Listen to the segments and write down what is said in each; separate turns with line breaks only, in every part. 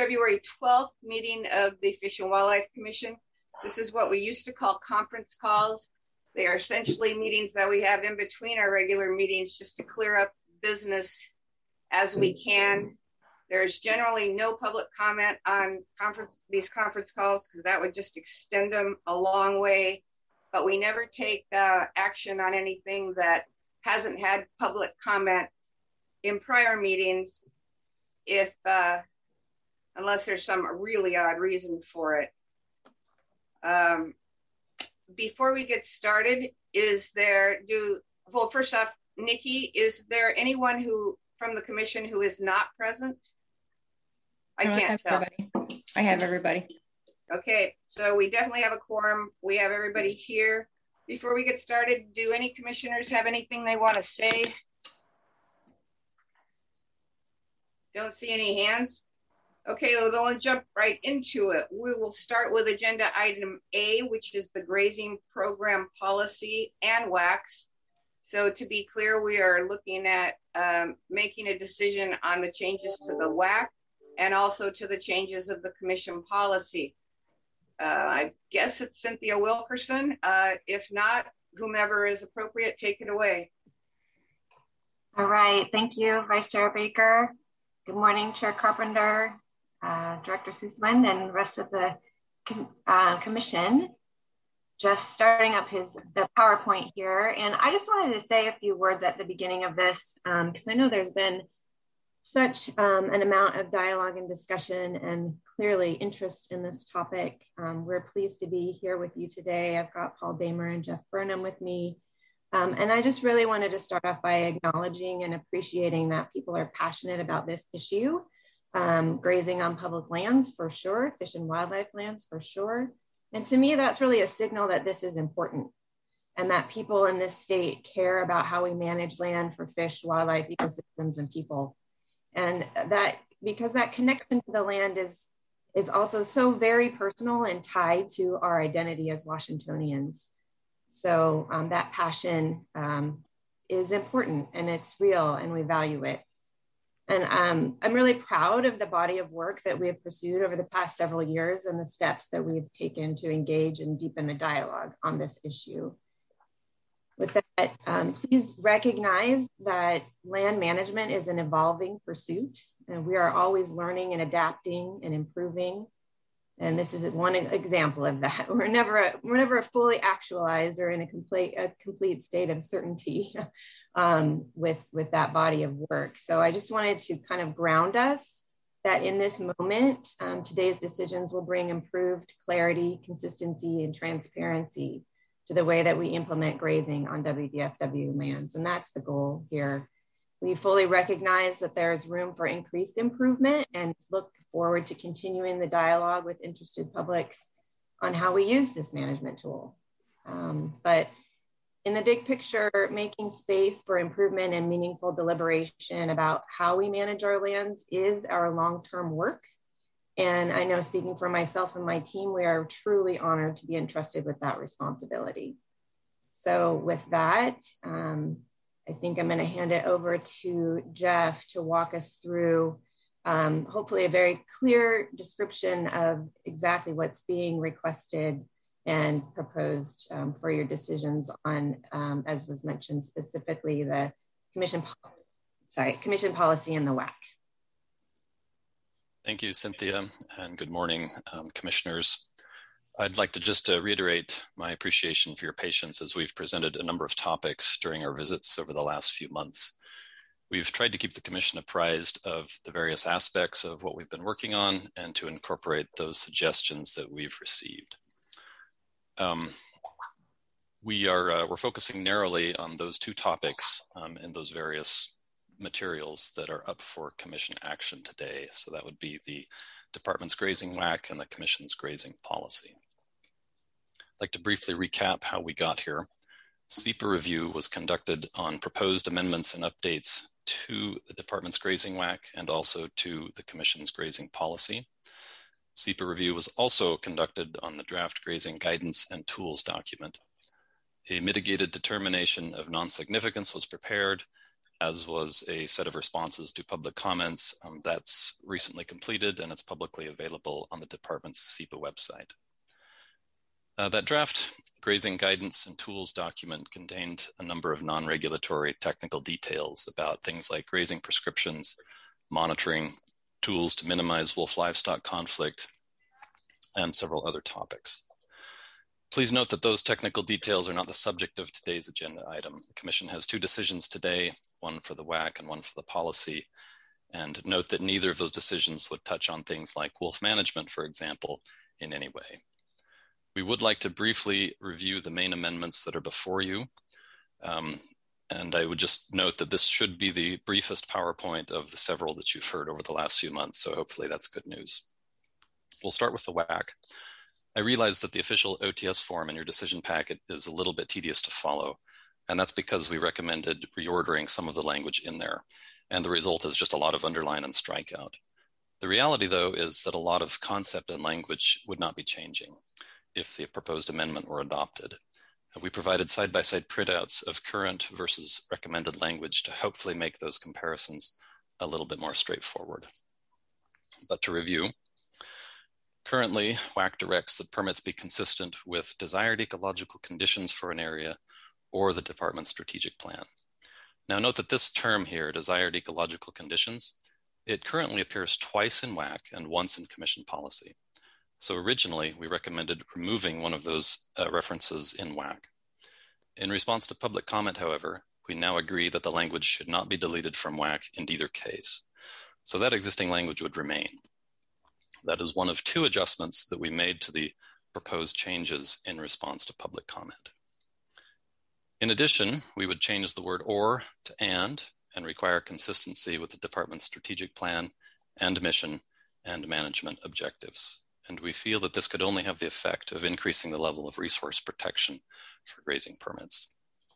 February 12th meeting of the Fish and Wildlife Commission. This is what we used to call conference calls. They are essentially meetings that we have in between our regular meetings just to clear up business as we can. There's generally no public comment on these conference calls because that would just extend them a long way. But we never take action on anything that hasn't had public comment in prior meetings, unless there's some really odd reason for it. Before we get started, first off, Nikki, is there anyone from the commission who is not present? I can't tell.
I have everybody.
Okay, so we definitely have a quorum. We have everybody here. Before we get started, do any commissioners have anything they want to say? Don't see any hands. Okay, well, then we'll jump right into it. We will start with agenda item A, which is the grazing program policy and WACs. So to be clear, we are looking at making a decision on the changes to the WAC and also to the changes of the commission policy. I guess it's Cynthia Wilkerson. If not, whomever is appropriate, take it away.
All right, thank you, Vice Chair Baker. Good morning, Chair Carpenter, Director Sussman, and the rest of the commission. Jeff starting up the PowerPoint here. And I just wanted to say a few words at the beginning of this, because I know there's been such an amount of dialogue and discussion and clearly interest in this topic. We're pleased to be here with you today. I've got Paul Damer and Jeff Burnham with me. And I just really wanted to start off by acknowledging and appreciating that people are passionate about this issue. Grazing on public lands for sure, fish and wildlife lands for sure. And to me, that's really a signal that this is important and that people in this state care about how we manage land for fish, wildlife, ecosystems, and people. And that because that connection to the land is also so very personal and tied to our identity as Washingtonians. So that passion is important and it's real and we value it. And I'm really proud of the body of work that we have pursued over the past several years and the steps that we've taken to engage and deepen the dialogue on this issue. With that, please recognize that land management is an evolving pursuit and we are always learning and adapting and improving. And this is one example of that. We're never fully actualized or in a complete state of certainty with that body of work. So I just wanted to kind of ground us that in this moment, today's decisions will bring improved clarity, consistency, and transparency to the way that we implement grazing on WDFW lands. And that's the goal here. We fully recognize that there is room for increased improvement and look forward to continuing the dialogue with interested publics on how we use this management tool. But in the big picture, making space for improvement and meaningful deliberation about how we manage our lands is our long-term work. And I know speaking for myself and my team, we are truly honored to be entrusted with that responsibility. So with that, I think I'm going to hand it over to Jeff to walk us through hopefully a very clear description of exactly what's being requested and proposed for your decisions on, as was mentioned, specifically the commission policy and the WAC.
Thank you, Cynthia, and good morning, commissioners. I'd like to just reiterate my appreciation for your patience as we've presented a number of topics during our visits over the last few months. We've tried to keep the commission apprised of the various aspects of what we've been working on and to incorporate those suggestions that we've received. We're focusing narrowly on those two topics in those various materials that are up for commission action today. So that would be the department's grazing WAC and the commission's grazing policy. I'd like to briefly recap how we got here. SEPA review was conducted on proposed amendments and updates to the department's grazing WAC and also to the commission's grazing policy. SEPA review was also conducted on the draft grazing guidance and tools document. A mitigated determination of non-significance was prepared, as was a set of responses to public comments. That's recently completed and it's publicly available on the department's SEPA website. That draft grazing guidance and tools document contained a number of non-regulatory technical details about things like grazing prescriptions, monitoring, tools to minimize wolf livestock conflict, and several other topics. Please note that those technical details are not the subject of today's agenda item. The Commission has two decisions today, one for the WAC and one for the policy. And note that neither of those decisions would touch on things like wolf management, for example, in any way. We would like to briefly review the main amendments that are before you. And I would just note that this should be the briefest PowerPoint of the several that you've heard over the last few months, so hopefully that's good news. We'll start with the WAC. I realize that the official OTS form in your decision packet is a little bit tedious to follow, and that's because we recommended reordering some of the language in there, and the result is just a lot of underline and strikeout. The reality, though, is that a lot of concept and language would not be changing if the proposed amendment were adopted. We provided side-by-side printouts of current versus recommended language to hopefully make those comparisons a little bit more straightforward. But to review, currently, WAC directs that permits be consistent with desired ecological conditions for an area or the department's strategic plan. Now note that this term here, desired ecological conditions, it currently appears twice in WAC and once in Commission policy. So originally, we recommended removing one of those references in WAC. In response to public comment, however, we now agree that the language should not be deleted from WAC in either case. So that existing language would remain. That is one of two adjustments that we made to the proposed changes in response to public comment. In addition, we would change the word or to and require consistency with the department's strategic plan and mission and management objectives. And we feel that this could only have the effect of increasing the level of resource protection for grazing permits.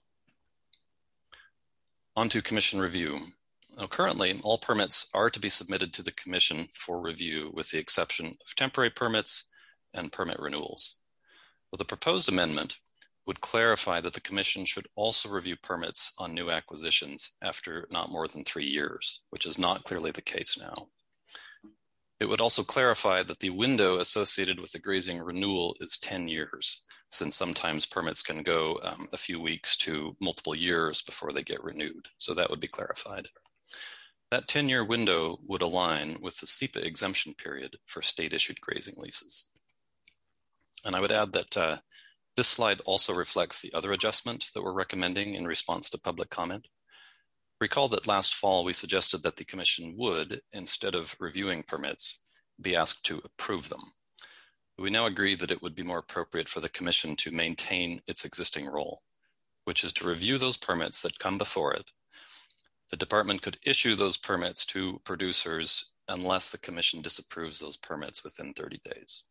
On to Commission review. Now, currently, all permits are to be submitted to the Commission for review with the exception of temporary permits and permit renewals. Well, the proposed amendment would clarify that the Commission should also review permits on new acquisitions after not more than 3 years, which is not clearly the case now. It would also clarify that the window associated with the grazing renewal is 10 years, since sometimes permits can go a few weeks to multiple years before they get renewed. So that would be clarified. That 10-year window would align with the SEPA exemption period for state-issued grazing leases. And I would add that this slide also reflects the other adjustment that we're recommending in response to public comment. Recall that last fall we suggested that the Commission would, instead of reviewing permits, be asked to approve them. We now agree that it would be more appropriate for the Commission to maintain its existing role, which is to review those permits that come before it. The department could issue those permits to producers unless the Commission disapproves those permits within 30 days.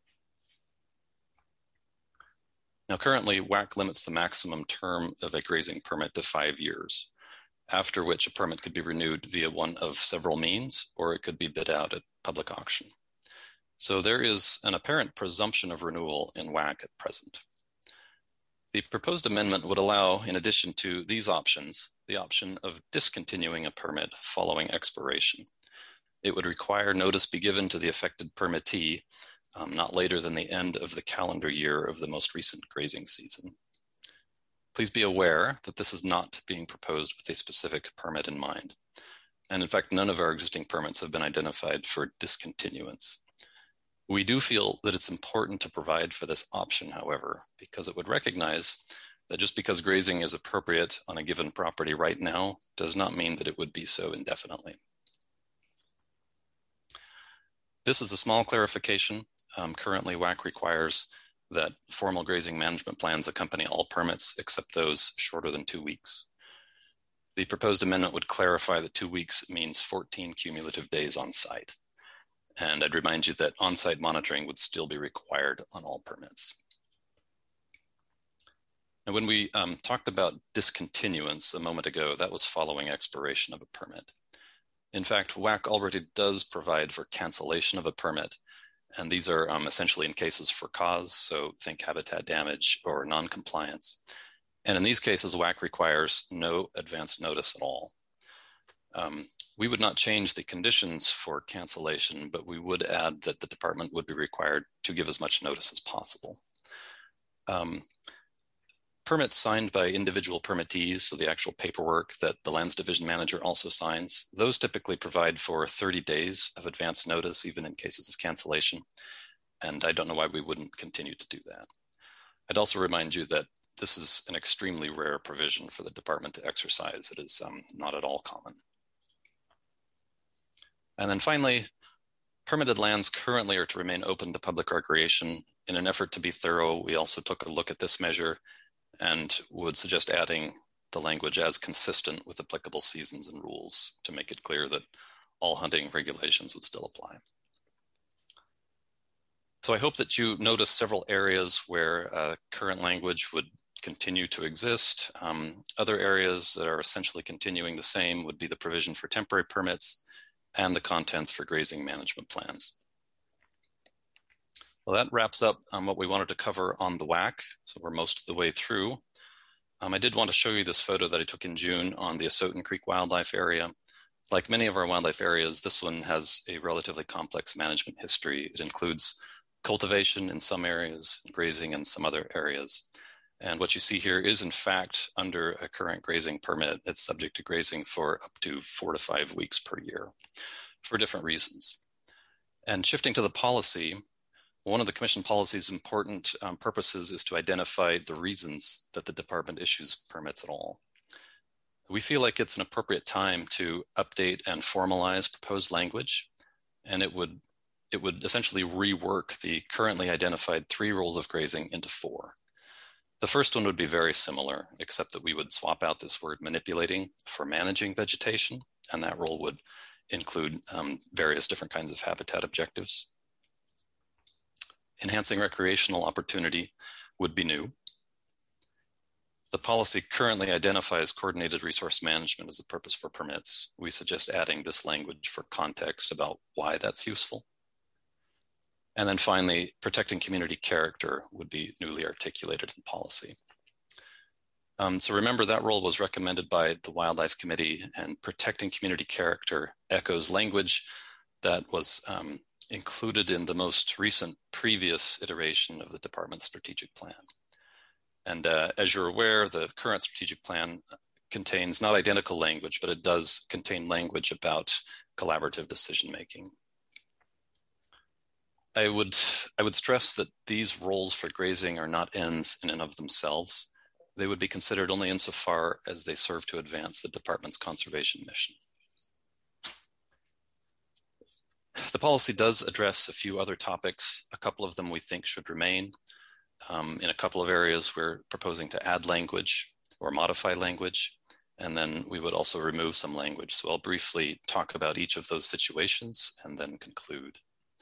Now currently, WAC limits the maximum term of a grazing permit to 5 years, after which a permit could be renewed via one of several means, or it could be bid out at public auction. So there is an apparent presumption of renewal in WAC at present. The proposed amendment would allow, in addition to these options, the option of discontinuing a permit following expiration. It would require notice be given to the affected permittee not later than the end of the calendar year of the most recent grazing season. Please be aware that this is not being proposed with a specific permit in mind. And in fact, none of our existing permits have been identified for discontinuance. We do feel that it's important to provide for this option, however, because it would recognize that just because grazing is appropriate on a given property right now does not mean that it would be so indefinitely. This is a small clarification. Currently, WAC requires that formal grazing management plans accompany all permits except those shorter than 2 weeks. The proposed amendment would clarify that 2 weeks means 14 cumulative days on site. And I'd remind you that on-site monitoring would still be required on all permits. And when we talked about discontinuance a moment ago, that was following expiration of a permit. In fact, WAC already does provide for cancellation of a permit, and these are essentially in cases for cause, so think habitat damage or non-compliance. And in these cases, WAC requires no advance notice at all. We would not change the conditions for cancellation, but we would add that the department would be required to give as much notice as possible. Permits signed by individual permittees, so the actual paperwork that the lands division manager also signs, those typically provide for 30 days of advance notice, even in cases of cancellation. And I don't know why we wouldn't continue to do that. I'd also remind you that this is an extremely rare provision for the department to exercise. It is not at all common. And then finally, permitted lands currently are to remain open to public recreation. In an effort to be thorough, we also took a look at this measure and would suggest adding the language as consistent with applicable seasons and rules to make it clear that all hunting regulations would still apply. So I hope that you notice several areas where current language would continue to exist. Other areas that are essentially continuing the same would be the provision for temporary permits and the contents for grazing management plans. Well, that wraps up what we wanted to cover on the WAC. So we're most of the way through. I did want to show you this photo that I took in June on the Asotin Creek Wildlife Area. Like many of our wildlife areas, this one has a relatively complex management history. It includes cultivation in some areas, grazing in some other areas. And what you see here is in fact under a current grazing permit. It's subject to grazing for up to 4 to 5 weeks per year for different reasons. And shifting to the policy, one of the Commission policy's important purposes is to identify the reasons that the department issues permits at all. We feel like it's an appropriate time to update and formalize proposed language, and it would essentially rework the currently identified 3 rules of grazing into 4. The first one would be very similar, except that we would swap out this word manipulating for managing vegetation, and that rule would include various different kinds of habitat objectives. Enhancing recreational opportunity would be new. The policy currently identifies coordinated resource management as a purpose for permits. We suggest adding this language for context about why that's useful. And then finally, protecting community character would be newly articulated in policy. So remember that role was recommended by the Wildlife Committee, and protecting community character echoes language that was included in the most recent previous iteration of the department's strategic plan. And as you're aware, the current strategic plan contains not identical language, but it does contain language about collaborative decision-making. I would stress that these roles for grazing are not ends in and of themselves. They would be considered only insofar as they serve to advance the department's conservation mission. The policy does address a few other topics. A couple of them we think should remain. In a couple of areas, we're proposing to add language or modify language, and then we would also remove some language. So I'll briefly talk about each of those situations and then conclude.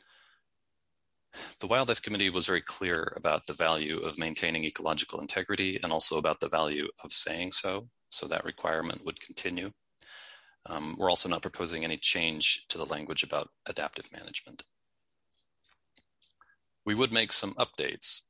The Wildlife Committee was very clear about the value of maintaining ecological integrity and also about the value of saying so that requirement would continue. We're also not proposing any change to the language about adaptive management. We would make some updates.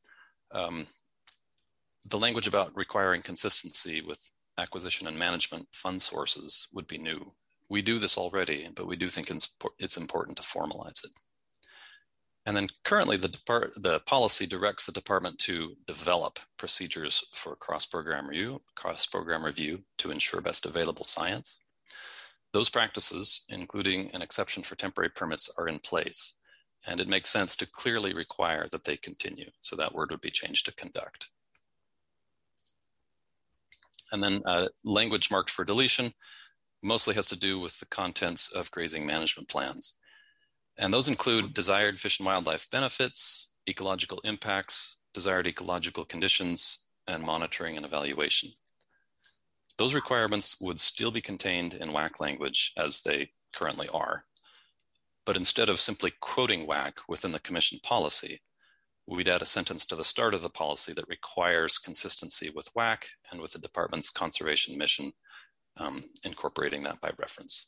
The language about requiring consistency with acquisition and management fund sources would be new. We do this already, but we do think it's important to formalize it. And then currently the policy directs the department to develop procedures for cross-program review to ensure best available science. Those practices, including an exception for temporary permits, are in place, and it makes sense to clearly require that they continue. So that word would be changed to conduct. And then language marked for deletion mostly has to do with the contents of grazing management plans. And those include desired fish and wildlife benefits, ecological impacts, desired ecological conditions, and monitoring and evaluation. Those requirements would still be contained in WAC language as they currently are. But instead of simply quoting WAC within the Commission policy, we'd add a sentence to the start of the policy that requires consistency with WAC and with the department's conservation mission, incorporating that by reference.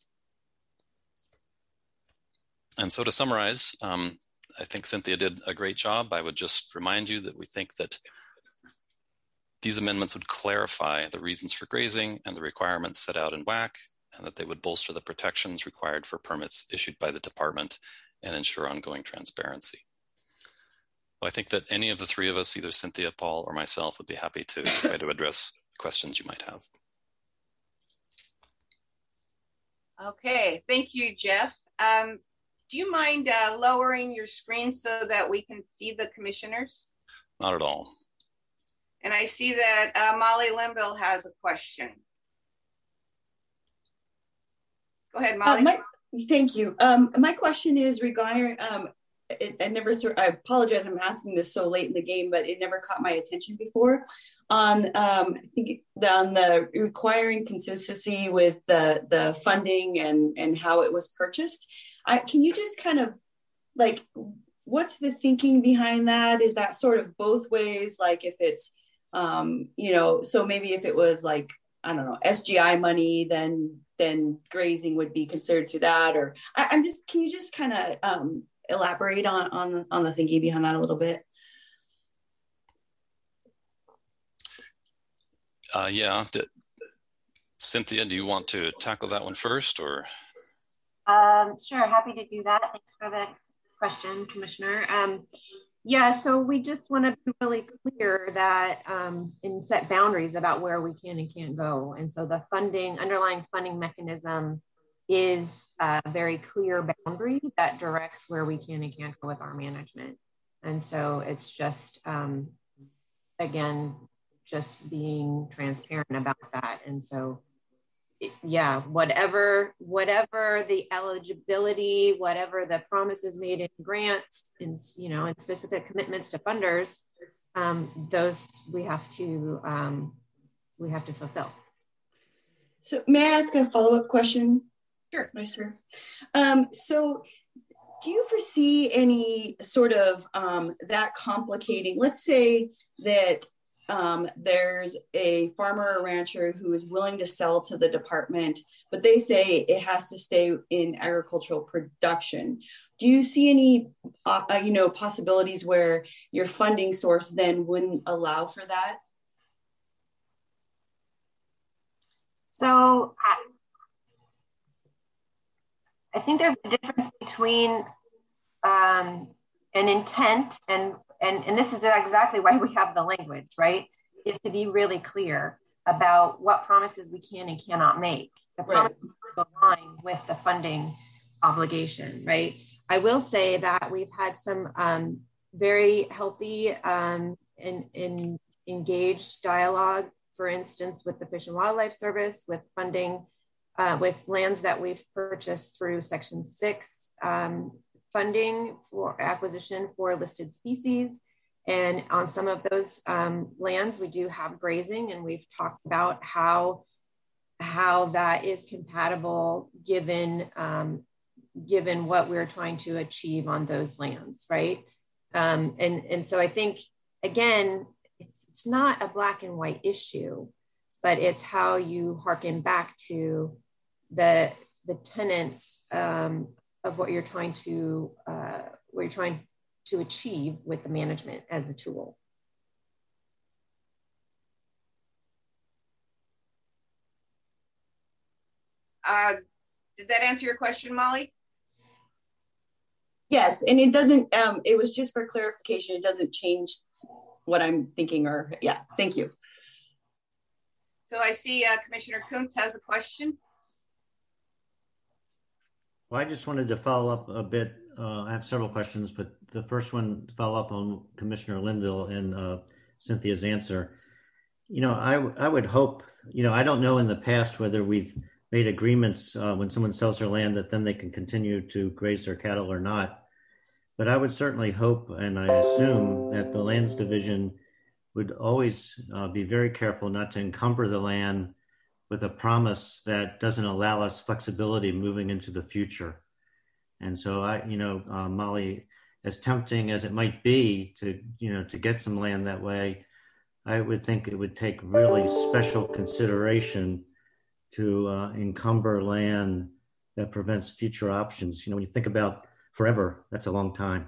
And so to summarize, I think Cynthia did a great job. I would just remind you that we think that these amendments would clarify the reasons for grazing and the requirements set out in WAC. and that they would bolster the protections required for permits issued by the department and ensure ongoing transparency. Well, I think that any of the three of us, either Cynthia, Paul, or myself, would be happy to try to address questions you might have.
Okay, thank you, Jeff. Do you mind lowering your screen so that we can see the commissioners?
Not at all.
And I see that Molly Linville has a question. Go ahead, Molly.
Thank you. My question is regarding, I apologize, I'm asking this so late in the game, but it never caught my attention before. I think on the requiring consistency with the funding and how it was purchased. Can you just kind of like, what's the thinking behind that? Is that sort of both ways? Like if it's, so maybe if it was like, I don't know, SGI money, then grazing would be considered to that, or can you just kind of elaborate on the thinking behind that a little bit?
Yeah. Cynthia, do you want to tackle that one first, or?
Sure, happy to do that. Thanks for the question, Commissioner. Yeah, so we just want to be really clear that and set boundaries about where we can and can't go. And so the underlying funding mechanism is a very clear boundary that directs where we can and can't go with our management. And so it's just, again, just being transparent about that. And so yeah, whatever the eligibility, whatever the promises made in grants, and in specific commitments to funders, those we have to fulfill.
So, may I ask a follow-up question?
Sure,
Vice Chair. So, do you foresee any sort of that complicating? Let's say that there's a farmer or rancher who is willing to sell to the department, but they say it has to stay in agricultural production. Do you see any, possibilities where your funding source then wouldn't allow for that?
So I think there's a difference between an intent and this is exactly why we have the language, right? Is to be really clear about what promises we can and cannot make. The promises align with the funding obligation, right? I will say that we've had some very healthy and engaged dialogue, for instance, with the Fish and Wildlife Service, with funding, with lands that we've purchased through Section 6 funding for acquisition for listed species. And on some of those lands, we do have grazing, and we've talked about how that is compatible given what we're trying to achieve on those lands, right? And so I think, again, it's not a black and white issue, but it's how you hearken back to the tenets of what you're trying to achieve with the management as a tool.
Did that answer your question, Molly?
Yes, and it doesn't, it was just for clarification. It doesn't change what I'm thinking thank you.
So I see Commissioner Kuntz has a question.
Well, I just wanted to follow up a bit. I have several questions, but the first one to follow up on Commissioner Linville and Cynthia's answer. I would hope, I don't know in the past whether we've made agreements when someone sells their land that then they can continue to graze their cattle or not. But I would certainly hope, and I assume, that the Lands Division would always be very careful not to encumber the land with a promise that doesn't allow us flexibility moving into the future. And so Molly, as tempting as it might be to get some land that way, I would think it would take really special consideration to encumber land that prevents future options. When you think about forever, that's a long time.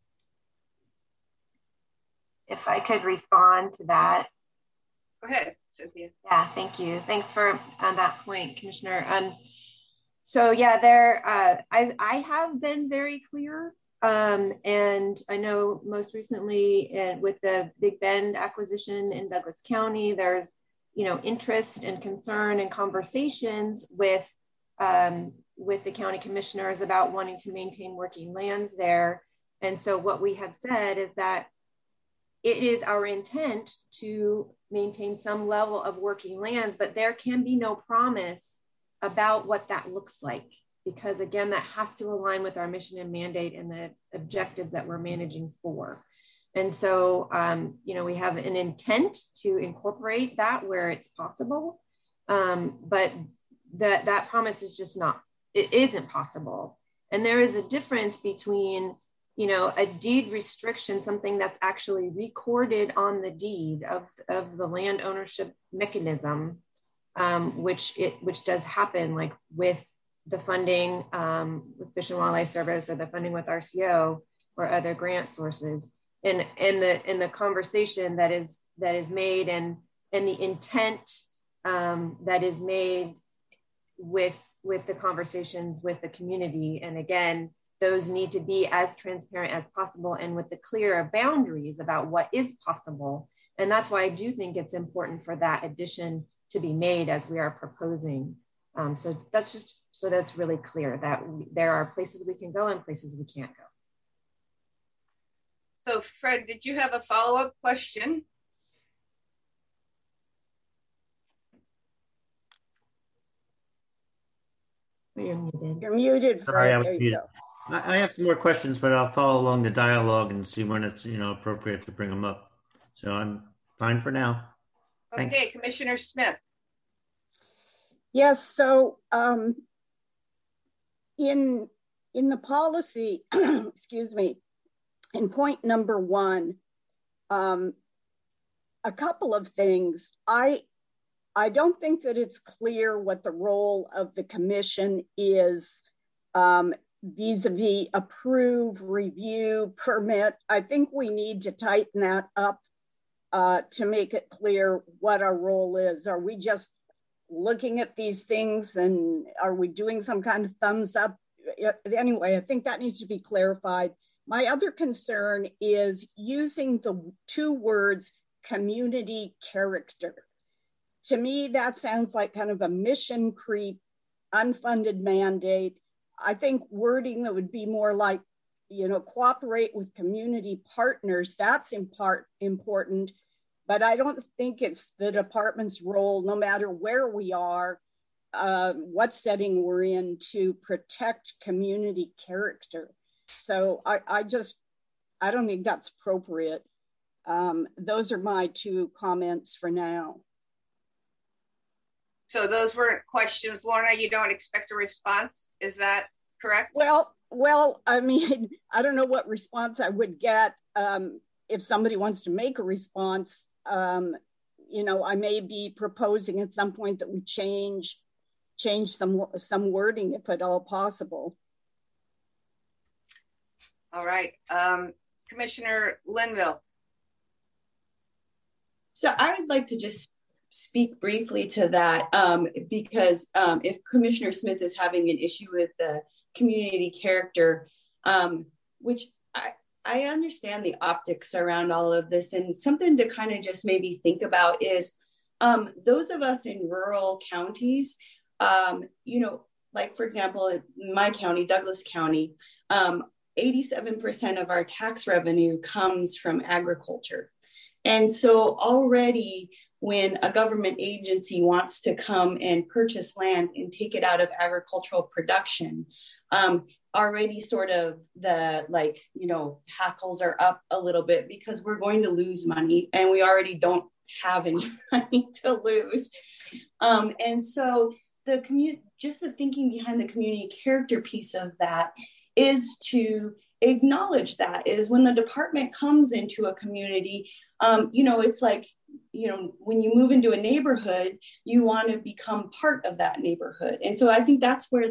If I could respond to that.
Go ahead. Cynthia.
Yeah, thank you. Thanks for that point, Commissioner. So yeah, I have been very clear, and I know most recently with the Big Bend acquisition in Douglas County, there's interest and concern and conversations with the county commissioners about wanting to maintain working lands there. And so what we have said is that it is our intent to maintain some level of working lands, but there can be no promise about what that looks like, because again, that has to align with our mission and mandate and the objectives that we're managing for. And so, we have an intent to incorporate that where it's possible, but that promise is just not, it isn't possible. And there is a difference between a deed restriction, something that's actually recorded on the deed of the land ownership mechanism, which does happen, like with the funding with Fish and Wildlife Service or the funding with RCO or other grant sources, and the conversation that is made and the intent that is made with the conversations with the community. And again, those need to be as transparent as possible and with the clear boundaries about what is possible. And that's why I do think it's important for that addition to be made as we are proposing. So that's really clear that there are places we can go and places we can't go.
So Fred, did you have a follow-up question?
You're muted, Fred.
Sorry, I was muted. I have some more questions, but I'll follow along the dialogue and see when it's appropriate to bring them up. So I'm fine for now. Thanks.
Okay, Commissioner Smith.
Yes. So in the policy, excuse me, in point number 1, a couple of things. I don't think that it's clear what the role of the commission is vis-a-vis approve, review, permit. I think we need to tighten that up to make it clear what our role is. Are we just looking at these things and are we doing some kind of thumbs up? Anyway, I think that needs to be clarified. My other concern is using the 2 words community character. To me, that sounds like kind of a mission creep, unfunded mandate. I think wording that would be more like, cooperate with community partners, that's in part important, but I don't think it's the department's role, no matter where we are, what setting we're in, to protect community character. So I don't think that's appropriate. Those are my 2 comments for now.
So those weren't questions, Lorna. You don't expect a response. Is that correct?
Well, I mean, I don't know what response I would get if somebody wants to make a response. I may be proposing at some point that we change some wording if at all possible.
All right. Commissioner Linville.
So I would like to just speak briefly to that because if Commissioner Smith is having an issue with the community character, which I understand the optics around all of this, and something to kind of just maybe think about is those of us in rural counties, like for example, in my county, Douglas County, 87% of our tax revenue comes from agriculture. And so already when a government agency wants to come and purchase land and take it out of agricultural production, already sort of the hackles are up a little bit because we're going to lose money and we already don't have any money to lose. And so just the thinking behind the community character piece of that is to acknowledge that is when the department comes into a community, it's like, when you move into a neighborhood, you want to become part of that neighborhood. And so I think that's where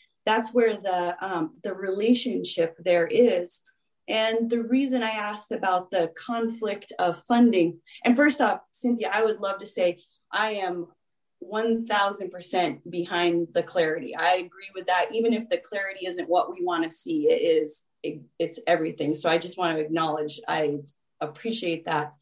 the relationship there is. And the reason I asked about the conflict of funding, and first off, Cynthia, I would love to say, I am 1000% behind the clarity. I agree with that. Even if the clarity isn't what we want to see, it's everything. So I just want to acknowledge, I appreciate that.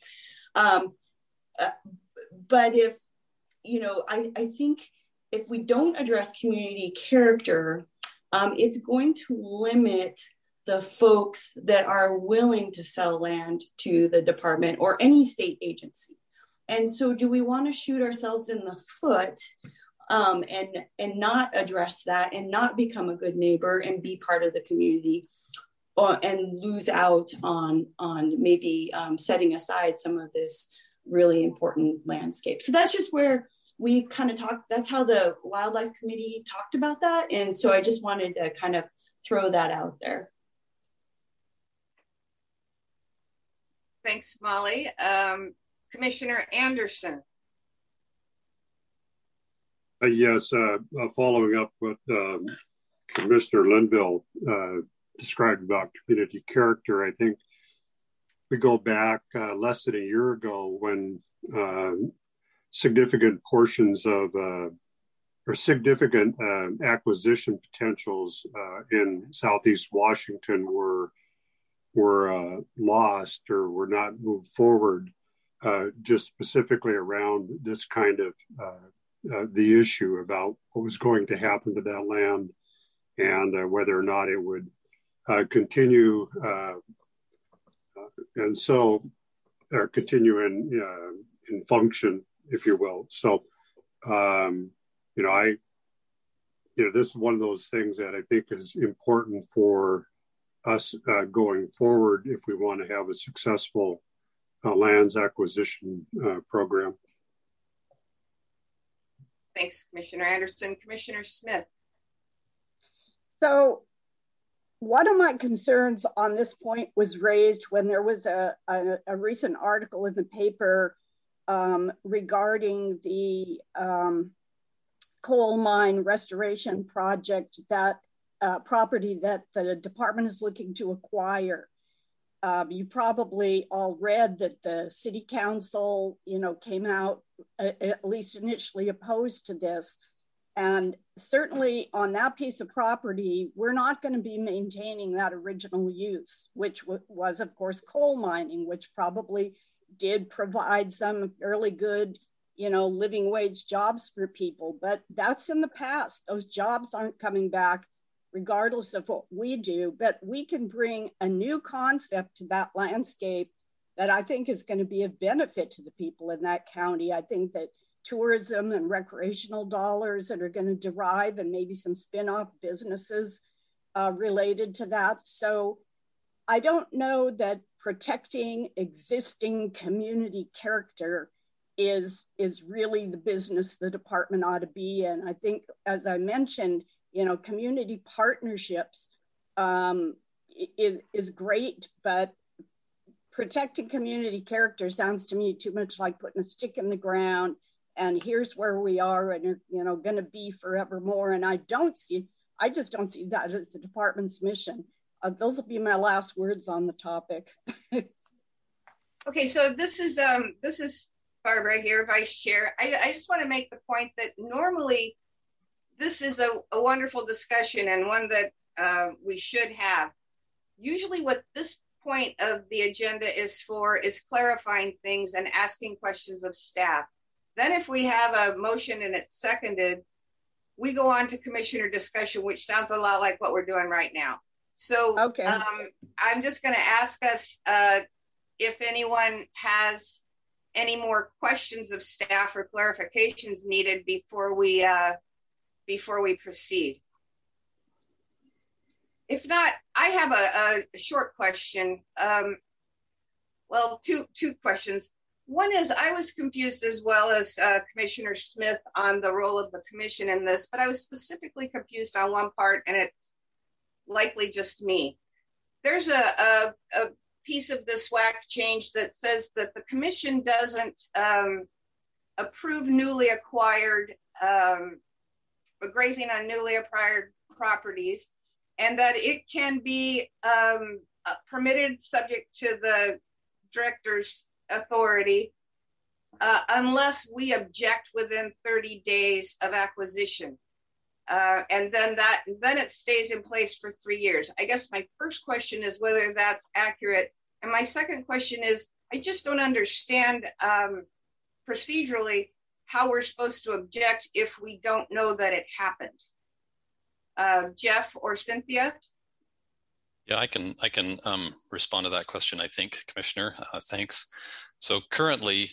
But if, I think if we don't address community character, it's going to limit the folks that are willing to sell land to the department or any state agency. And so do we want to shoot ourselves in the foot and not address that and not become a good neighbor and be part of the community and lose out on maybe setting aside some of this really important landscape? So that's just where we kind of talked. That's how the Wildlife Committee talked about that. And so I just wanted to kind of throw that out there.
Thanks, Molly. Commissioner Anderson.
Yes, following up what Commissioner Linville described about community character, I think we go back less than a year ago when significant portions of or significant acquisition potentials in Southeast Washington were lost or were not moved forward, just specifically around this kind of the issue about what was going to happen to that land and whether or not it would continue and so continue in function, if you will. So, this is one of those things that I think is important for us going forward if we want to have a successful lands acquisition program.
Thanks, Commissioner Anderson. Commissioner Smith.
So one of my concerns on this point was raised when there was a recent article in the paper regarding the coal mine restoration project, that property that the department is looking to acquire. You probably all read that the city council, came out at least initially opposed to this. And certainly on that piece of property, we're not going to be maintaining that original use, which was, of course, coal mining, which probably did provide some fairly good, living wage jobs for people. But that's in the past. Those jobs aren't coming back regardless of what we do. But we can bring a new concept to that landscape that I think is going to be of benefit to the people in that county. I think that tourism and recreational dollars that are going to derive and maybe some spin-off businesses related to that. So I don't know that protecting existing community character is really the business the department ought to be in. I think, as I mentioned, community partnerships is great, but protecting community character sounds to me too much like putting a stick in the ground and here's where we are and you're going to be forevermore. And I just don't see that as the department's mission. Those will be my last words on the topic.
Okay, so this is Barbara here, Vice Chair. I just want to make the point that normally this is a wonderful discussion and one that we should have. Usually what this point of the agenda is for is clarifying things and asking questions of staff. Then if we have a motion and it's seconded, we go on to commissioner discussion, which sounds a lot like what we're doing right now. So okay. I'm just going to ask us if anyone has any more questions of staff or clarifications needed before we proceed. If not, I have a short question. Well, two questions. One is I was confused as well as Commissioner Smith on the role of the commission in this, but I was specifically confused on one part, and it's likely just me. There's a piece of this WAC change that says that the commission doesn't approve newly acquired grazing on newly acquired properties, and that it can be permitted subject to the director's authority unless we object within 30 days of acquisition. And then it stays in place for 3 years. I guess my first question is whether that's accurate. And my second question is, I just don't understand procedurally how we're supposed to object if we don't know that it happened. Jeff or Cynthia?
Yeah, I can respond to that question, I think, Commissioner. Thanks. So currently,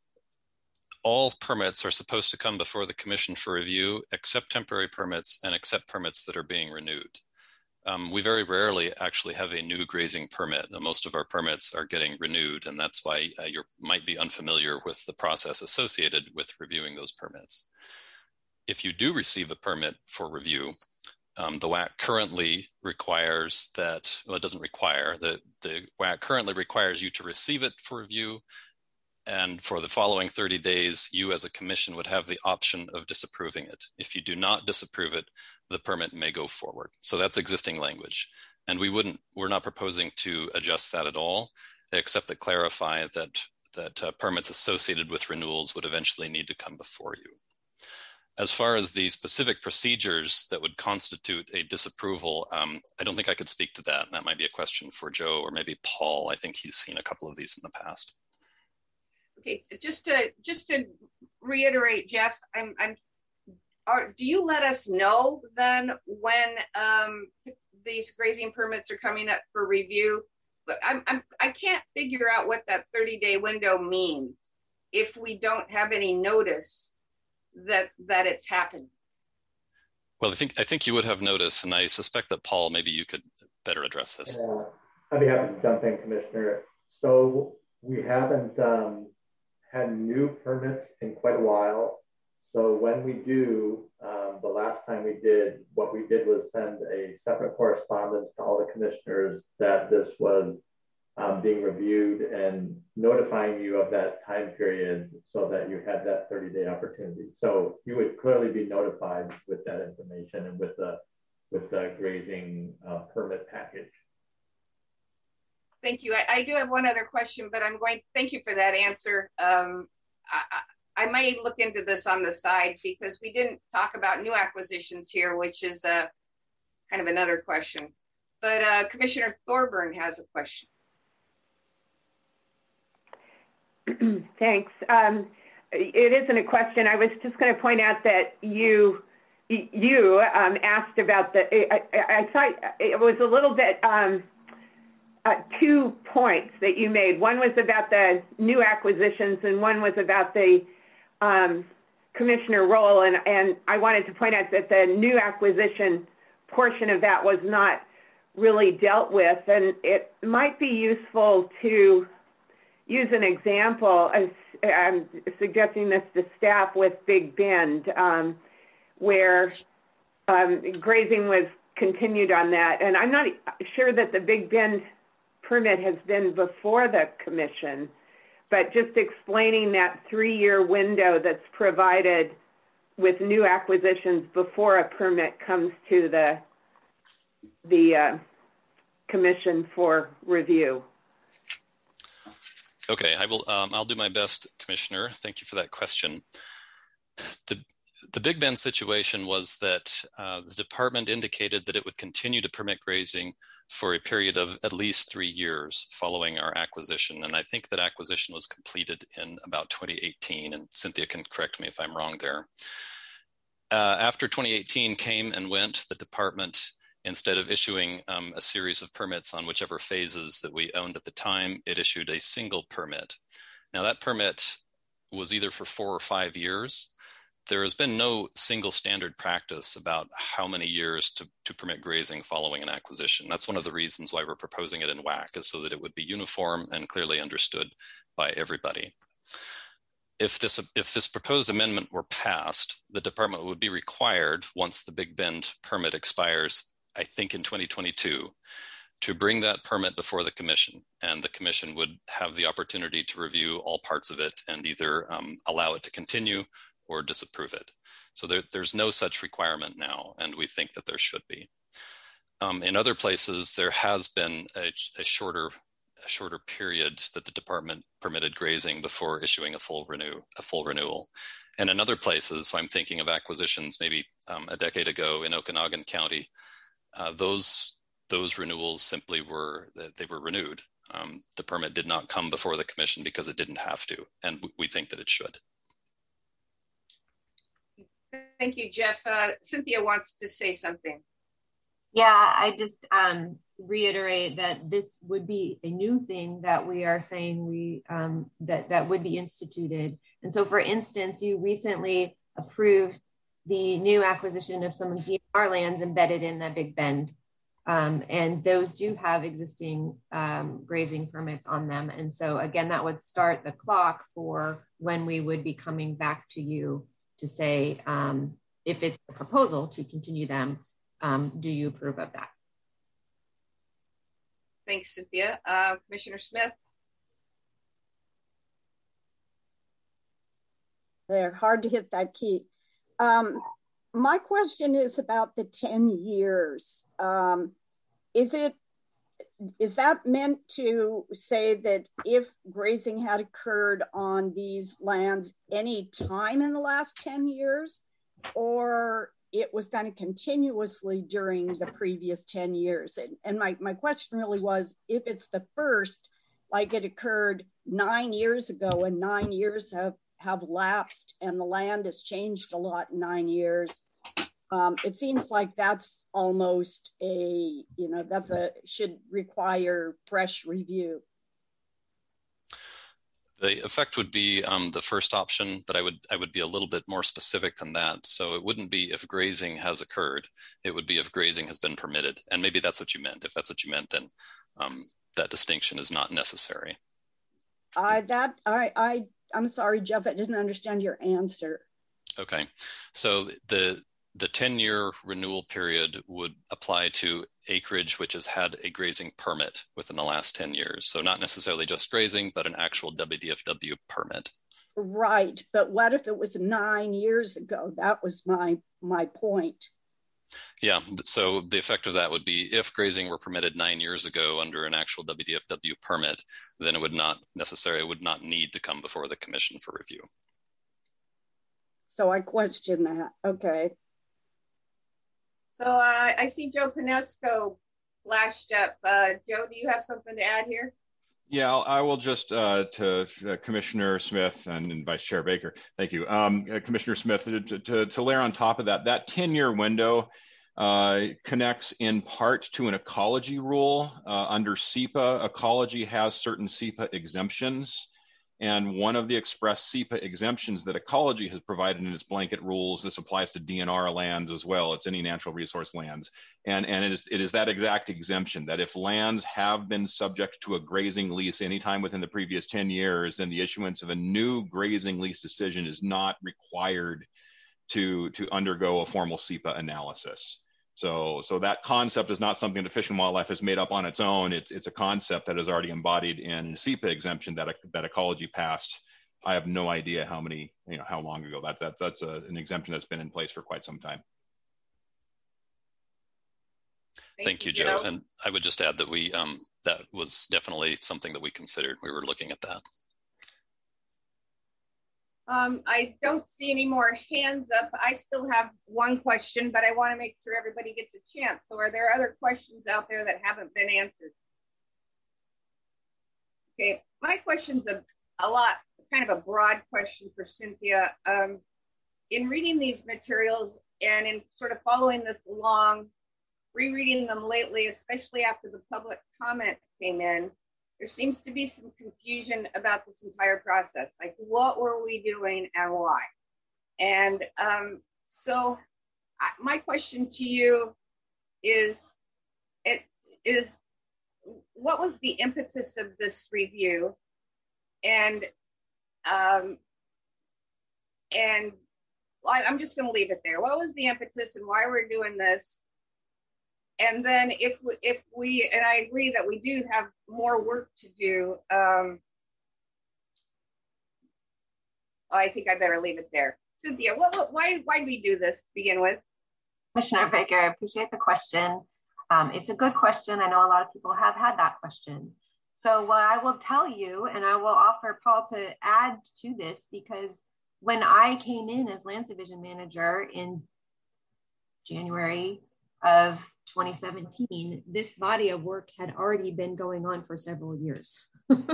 all permits are supposed to come before the Commission for review, except temporary permits and except permits that are being renewed. We very rarely actually have a new grazing permit. Most of our permits are getting renewed, and that's why you might be unfamiliar with the process associated with reviewing those permits. If you do receive a permit for review, the WAC currently requires that, well, it doesn't require, the WAC currently requires you to receive it for review, and for the following 30 days, you as a commission would have the option of disapproving it. If you do not disapprove it, the permit may go forward. So that's existing language. And we're not proposing to adjust that at all, except to clarify that permits associated with renewals would eventually need to come before you. As far as the specific procedures that would constitute a disapproval, I don't think I could speak to that. That might be a question for Joe or maybe Paul. I think he's seen a couple of these in the past.
Okay, just to reiterate, Jeff, do you let us know then when these grazing permits are coming up for review? But I can't figure out what that 30-day window means if we don't have any notice that it's happened.
Well, I think you would have notice, and I suspect that Paul, maybe you could better address this.
I'd be happy to jump in, Commissioner. So we haven't had new permits in quite a while. So when we do, the last time we did, what we did was send a separate correspondence to all the commissioners that this was being reviewed and notifying you of that time period so that you had that 30-day opportunity. So you would clearly be notified with that information and with the grazing permit package.
Thank you. I do have one other question, but thank you for that answer. I may look into this on the side because we didn't talk about new acquisitions here, which is kind of another question. But Commissioner Thorburn has a question.
Thanks. It isn't a question. I was just going to point out that you asked about I thought it was a little bit 2 points that you made. One was about the new acquisitions and one was about the commissioner role. And I wanted to point out that the new acquisition portion of that was not really dealt with. And it might be useful to use an example. I'm suggesting this to staff with Big Bend, where grazing was continued on that. And I'm not sure that the Big Bend permit has been before the commission, but just explaining that 3-year window that's provided with new acquisitions before a permit comes to the commission for review.
Okay, I will. I'll do my best, Commissioner. Thank you for that question. The Big Bend situation was that the department indicated that it would continue to permit grazing for a period of at least 3 years following our acquisition. And I think that acquisition was completed in about 2018, and Cynthia can correct me if I'm wrong there. After 2018 came and went, the department, instead of issuing a series of permits on whichever phases that we owned at the time, it issued a single permit. Now that permit was either for 4 or 5 years. There has been no single standard practice about how many years to permit grazing following an acquisition. That's one of the reasons why we're proposing it in WAC, is so that it would be uniform and clearly understood by everybody. If this proposed amendment were passed, the department would be required, once the Big Bend permit expires, I think in 2022, to bring that permit before the commission, and the commission would have the opportunity to review all parts of it and either allow it to continue or disapprove it. So there's no such requirement now, and we think that there should be. In other places, there has been a shorter shorter period that the department permitted grazing before issuing a full renewal. And in other places, so I'm thinking of acquisitions maybe a decade ago in Okanagan County, those renewals simply were renewed. The permit did not come before the commission because it didn't have to, and we think that it should.
Thank you, Jeff. Cynthia wants to say something.
Yeah, I just reiterate that this would be a new thing that we are saying that would be instituted. And so, for instance, you recently approved the new acquisition of some DNR lands embedded in the Big Bend. And those do have existing grazing permits on them. And so again, that would start the clock for when we would be coming back to you to say, if it's a proposal to continue them, do you approve of that?
Thanks, Cynthia. Commissioner Smith?
They're hard to hit that key. My question is about the 10 years. Is that meant to say that if grazing had occurred on these lands any time in the last 10 years, or it was done continuously during the previous 10 years? And my question really was, if it's the first, like it occurred 9 years ago and 9 years have lapsed and the land has changed a lot in 9 years, it seems like that's almost should require fresh review.
The effect would be the first option, but I would be a little bit more specific than that. So it wouldn't be if grazing has occurred, it would be if grazing has been permitted. And maybe that's what you meant. If that's what you meant, then that distinction is not necessary.
I'm sorry, Jeff, I didn't understand your answer.
Okay, so the 10-year renewal period would apply to acreage which has had a grazing permit within the last 10 years. So not necessarily just grazing, but an actual WDFW permit.
Right, but what if it was 9 years ago? That was my point.
Yeah, so the effect of that would be if grazing were permitted 9 years ago under an actual WDFW permit, then it would not need to come before the commission for review.
So I question that. Okay.
So I see Joe Pinesco flashed up. Joe, do you have something to add here?
Yeah, I will just to Commissioner Smith and Vice Chair Baker. Thank you. Commissioner Smith, to layer on top of that 10-year window connects in part to an ecology rule. Under SEPA, ecology has certain SEPA exemptions. And one of the express SEPA exemptions that ecology has provided in its blanket rules, this applies to DNR lands as well, it's any natural resource lands. And it is that exact exemption that if lands have been subject to a grazing lease anytime within the previous 10 years, then the issuance of a new grazing lease decision is not required to undergo a formal SEPA analysis. So that concept is not something that Fish and Wildlife has made up on its own. It's a concept that is already embodied in SEPA exemption that ecology passed. I have no idea how long ago. That's an exemption that's been in place for quite some time.
Thank you, Joe. And I would just add that that was definitely something that we considered. We were looking at that.
I don't see any more hands up. I still have one question, but I want to make sure everybody gets a chance. So are there other questions out there that haven't been answered? Okay, my question's kind of a broad question for Cynthia. In reading these materials and in sort of following this along, rereading them lately, especially after the public comment came in, there seems to be some confusion about this entire process. Like, what were we doing and why? And so my question to you is what was the impetus of this review? And I'm just going to leave it there. What was the impetus and why we're doing this? And then if we, and I agree that we do have more work to do, I think I better leave it there. Cynthia, why did we do this to begin with?
Commissioner Baker, I appreciate the question. It's a good question. I know a lot of people have had that question. So what I will tell you, and I will offer Paul to add to this, because when I came in as Lands Division Manager in January of 2017, this body of work had already been going on for several years.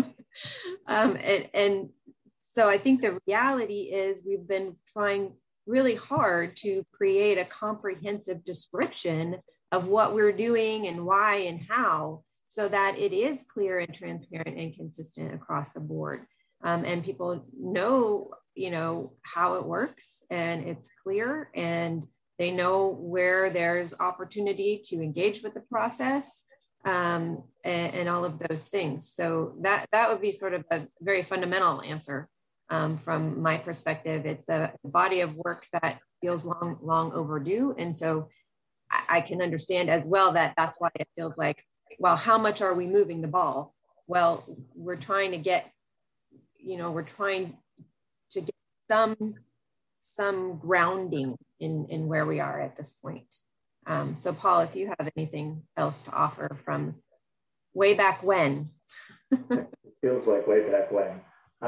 And so I think the reality is we've been trying really hard to create a comprehensive description of what we're doing and why and how, so that it is clear and transparent and consistent across the board. And people know, how it works, and it's clear, and they know where there's opportunity to engage with the process, and all of those things. So that would be sort of a very fundamental answer from my perspective. It's a body of work that feels long overdue. And so I can understand as well that that's why it feels like, well, how much are we moving the ball? Well, we're trying to get, some grounding in where we are at this point. So Paul, if you have anything else to offer from way back when.
It feels like way back when.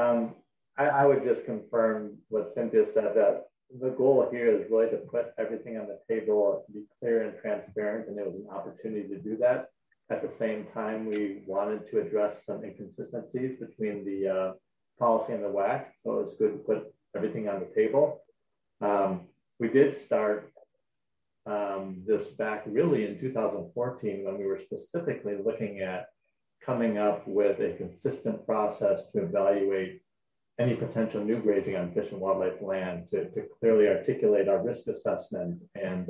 I would just confirm what Cynthia said, that the goal here is really to put everything on the table, to be clear and transparent, and there was an opportunity to do that. At the same time, we wanted to address some inconsistencies between the policy and the WAC, so it's good to put everything on the table. We did start this back really in 2014, when we were specifically looking at coming up with a consistent process to evaluate any potential new grazing on fish and wildlife land, to clearly articulate our risk assessment and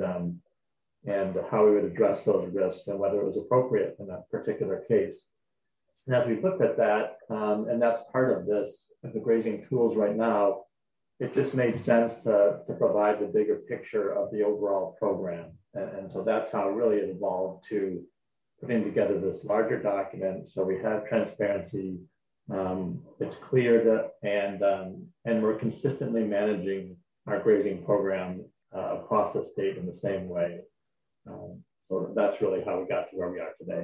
how we would address those risks and whether it was appropriate in that particular case. And as we looked at that, and that's part of this, the grazing tools right now, it just made sense to provide the bigger picture of the overall program. And so that's how really it evolved to putting together this larger document. So we have transparency, it's clear that, and we're consistently managing our grazing program across the state in the same way. So that's really how we got to where we are today.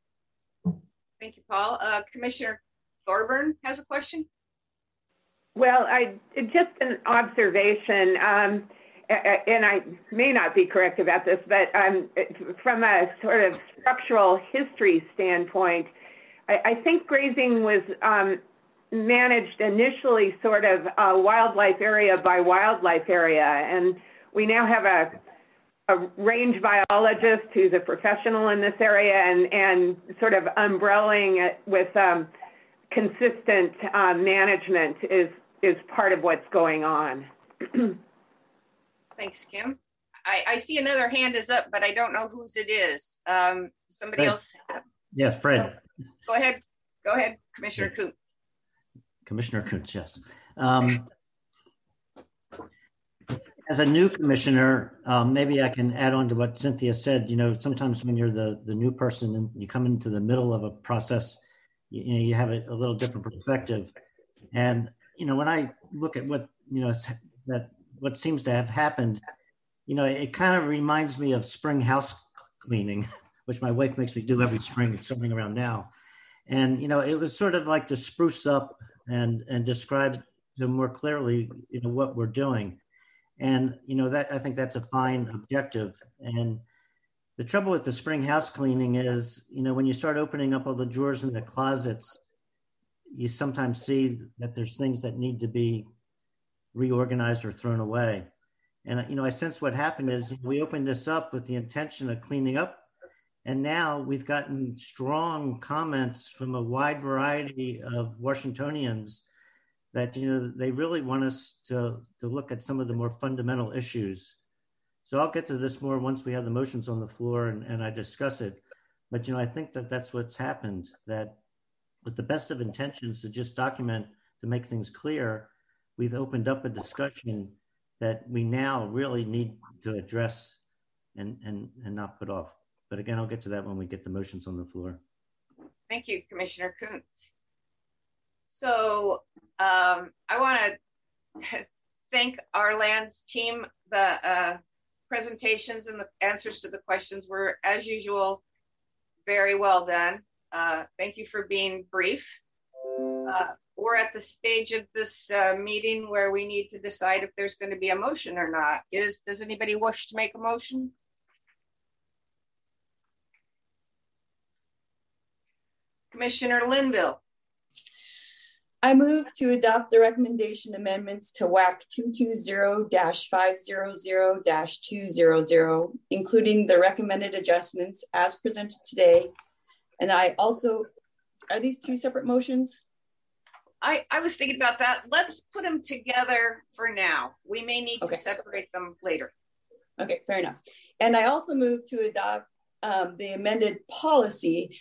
Thank you, Paul. Commissioner Thorburn has a question.
Well, just an observation, and I may not be correct about this, but from a sort of structural history standpoint, I think grazing was managed initially sort of wildlife area by wildlife area, and we now have a range biologist who's a professional in this area, and sort of umbrelling it with consistent management is part of what's going on.
Thanks, Kim. I see another hand is up, but I don't know whose it is. Somebody else?
Yeah, Fred.
Go ahead, Commissioner Koontz.
Commissioner Koontz, yes. As a new commissioner, maybe I can add on to what Cynthia said. Sometimes when you're the new person and you come into the middle of a process, you have a little different perspective. And when I look at what what seems to have happened, it kind of reminds me of spring house cleaning, which my wife makes me do every spring, starting around now. And it was sort of like to spruce up and describe to more clearly what we're doing. And that, I think that's a fine objective. And the trouble with the spring house cleaning is, when you start opening up all the drawers in the closets, you sometimes see that there's things that need to be reorganized or thrown away. And I sense what happened is we opened this up with the intention of cleaning up, and now we've gotten strong comments from a wide variety of Washingtonians that they really want us to look at some of the more fundamental issues. So I'll get to this more once we have the motions on the floor and I discuss it. But I think that that's what's happened, that with the best of intentions to just document, to make things clear, we've opened up a discussion that we now really need to address and not put off. But again, I'll get to that when we get the motions on the floor.
Thank you, Commissioner Koontz. So I want to thank our lands team. The presentations and the answers to the questions were, as usual, very well done. Thank you for being brief. We're at the stage of this meeting where we need to decide if there's going to be a motion or not. Does anybody wish to make a motion? Commissioner Linville.
I move to adopt the recommendation amendments to WAC 220-500-200, including the recommended adjustments as presented today. And I also, are these two separate motions?
I was thinking about that. Let's put them together for now. We may need to separate them later.
Okay, fair enough. And I also move to adopt the amended policy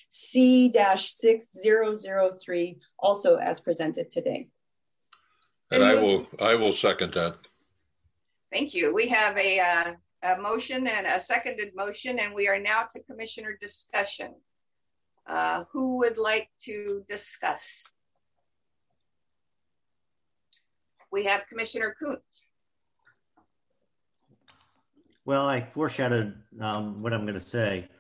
C-6003, also as presented today.
And I will second that.
Thank you. We have a motion and a seconded motion, and we are now to commissioner discussion. Who would like to discuss? We have Commissioner Kuntz.
Well, I foreshadowed what I'm going to say.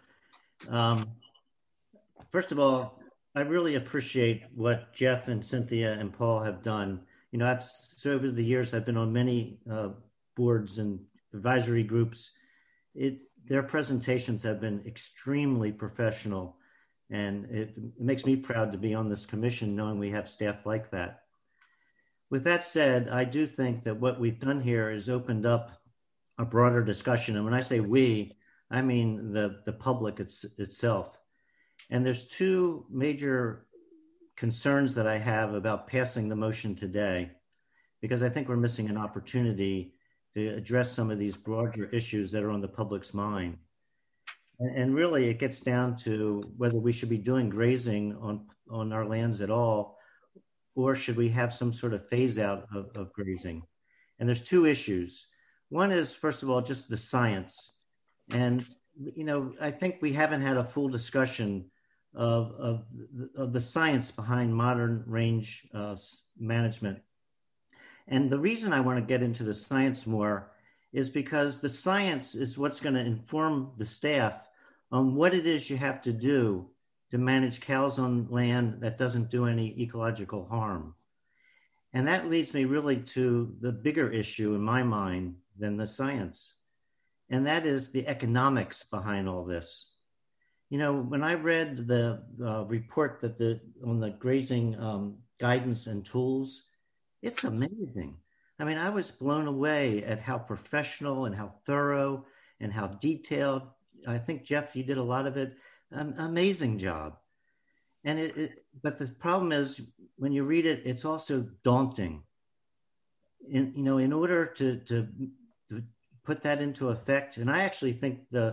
First of all, I really appreciate what Jeff and Cynthia and Paul have done. You know, so over the years, I've been on many boards and advisory groups. Their presentations have been extremely professional, and it makes me proud to be on this commission knowing we have staff like that. With that said, I do think that what we've done here is opened up a broader discussion. And when I say we, I mean the public itself. And there's two major concerns that I have about passing the motion today, because I think we're missing an opportunity to address some of these broader issues that are on the public's mind. And really it gets down to whether we should be doing grazing on our lands at all, or should we have some sort of phase out of grazing? And there's two issues. One is, first of all, just the science. And, you know, I think we haven't had a full discussion of the science behind modern range management. And the reason I want to get into the science more is because the science is what's going to inform the staff on what it is you have to do to manage cows on land that doesn't do any ecological harm. And that leads me really to the bigger issue in my mind than the science. And that is the economics behind all this. You know, when I read the report on the grazing guidance and tools, it's amazing. I mean, I was blown away at how professional and how thorough and how detailed. I think, Jeff, you did a lot of it. Amazing job. And but the problem is when you read it, it's also daunting. In order to put that into effect, and I actually think the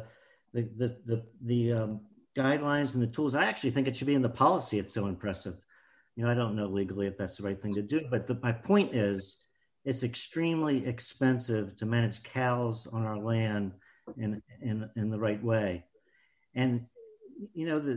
guidelines and the tools, I actually think it should be in the policy. It's so impressive. You know, I don't know legally if that's the right thing to do, but my point is it's extremely expensive to manage cows on our land in the right way. And you know,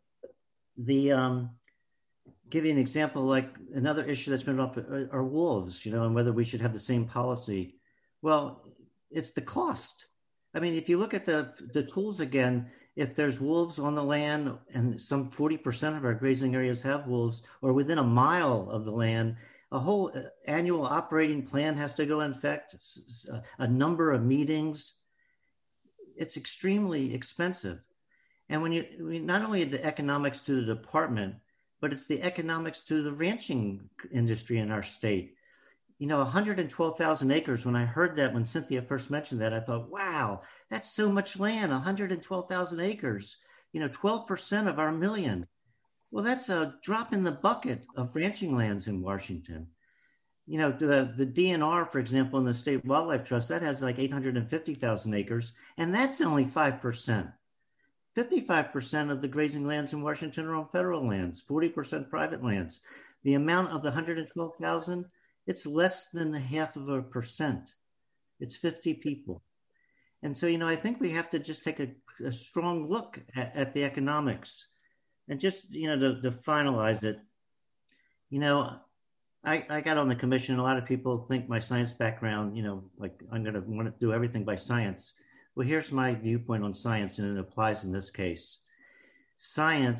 give you an example, like another issue that's been up are wolves, you know, and whether we should have the same policy. Well, it's the cost. I mean, if you look at the tools again, if there's wolves on the land and some 40% of our grazing areas have wolves, or within a mile of the land, a whole annual operating plan has to go in effect, a number of meetings. It's extremely expensive. And not only the economics to the department, but it's the economics to the ranching industry in our state. You know, 112,000 acres, when I heard that, when Cynthia first mentioned that, I thought, wow, that's so much land, 112,000 acres, you know, 12% of our million. Well, that's a drop in the bucket of ranching lands in Washington. You know, the DNR, for example, in the State Wildlife Trust, that has like 850,000 acres, and that's only 5%. 55% of the grazing lands in Washington are on federal lands, 40% private lands. The amount of the 112,000, it's less than 0.5%. It's 50 people. And so, you know, I think we have to just take a strong look at the economics. And just, you know, to finalize it, you know, I got on the commission, and a lot of people think my science background, you know, like I'm going to want to do everything by science. Well, here's my viewpoint on science, and it applies in this case. Science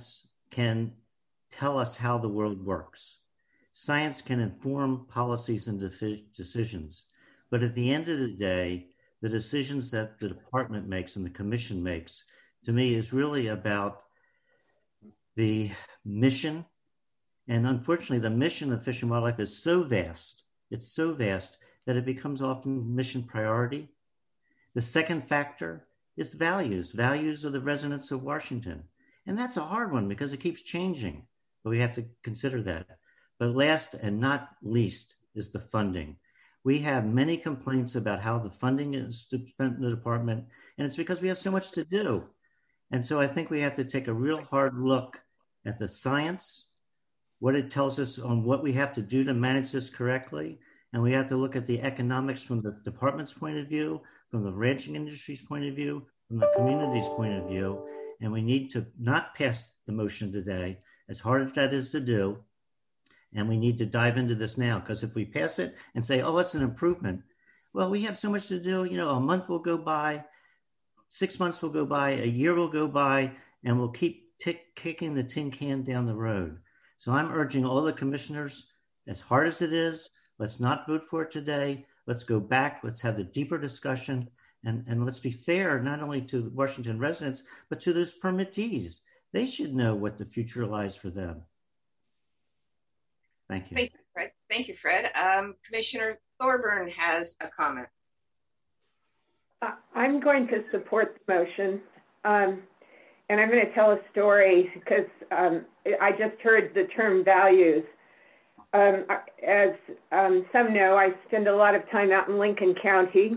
can tell us how the world works. Science can inform policies and decisions. But at the end of the day, the decisions that the department makes and the commission makes, to me, is really about the mission. And unfortunately, the mission of Fish and Wildlife is so vast, it's so vast that it becomes often mission priority. The second factor is values of the residents of Washington. And that's a hard one because it keeps changing, but we have to consider that. But last and not least is the funding. We have many complaints about how the funding is spent in the department, and it's because we have so much to do. And so I think we have to take a real hard look at the science, what it tells us on what we have to do to manage this correctly. And we have to look at the economics from the department's point of view, from the ranching industry's point of view, from the community's point of view. And we need to not pass the motion today, as hard as that is to do. And we need to dive into this now, because if we pass it and say, oh, it's an improvement, well, we have so much to do. You know, a month will go by, 6 months will go by, a year will go by, and we'll keep kicking the tin can down the road. So I'm urging all the commissioners, as hard as it is, let's not vote for it today. Let's go back. Let's have the deeper discussion. And let's be fair, not only to the Washington residents, but to those permittees. They should know what the future lies for them. Thank you.
Thank you, Fred. Thank you, Fred. Commissioner Thorburn has a comment.
I'm going to support the motion. And I'm going to tell a story because I just heard the term values. As some know, I spend a lot of time out in Lincoln County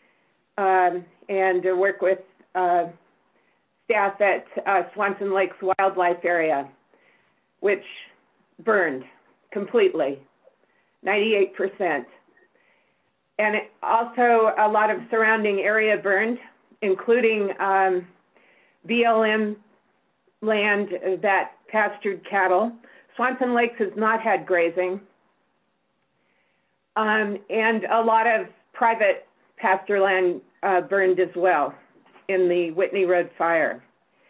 and work with staff at Swanson Lakes Wildlife Area, which burned completely, 98%. And also a lot of surrounding area burned, including BLM land that pastured cattle. Swanson Lakes has not had grazing. And a lot of private pasture land burned as well in the Whitney Road fire.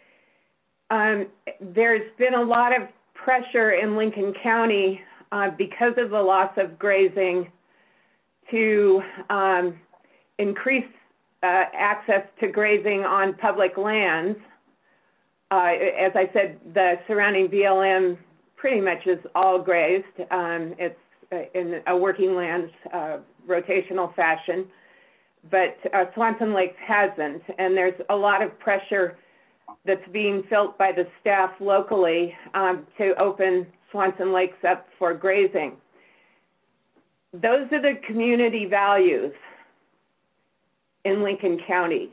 There's been a lot of pressure in Lincoln County because of the loss of grazing to increase access to grazing on public lands. As I said, the surrounding BLM pretty much is all grazed. It's in a working lands rotational fashion, but Swanson Lakes hasn't. And there's a lot of pressure that's being felt by the staff locally to open Swanson Lakes up for grazing. Those are the community values in Lincoln County.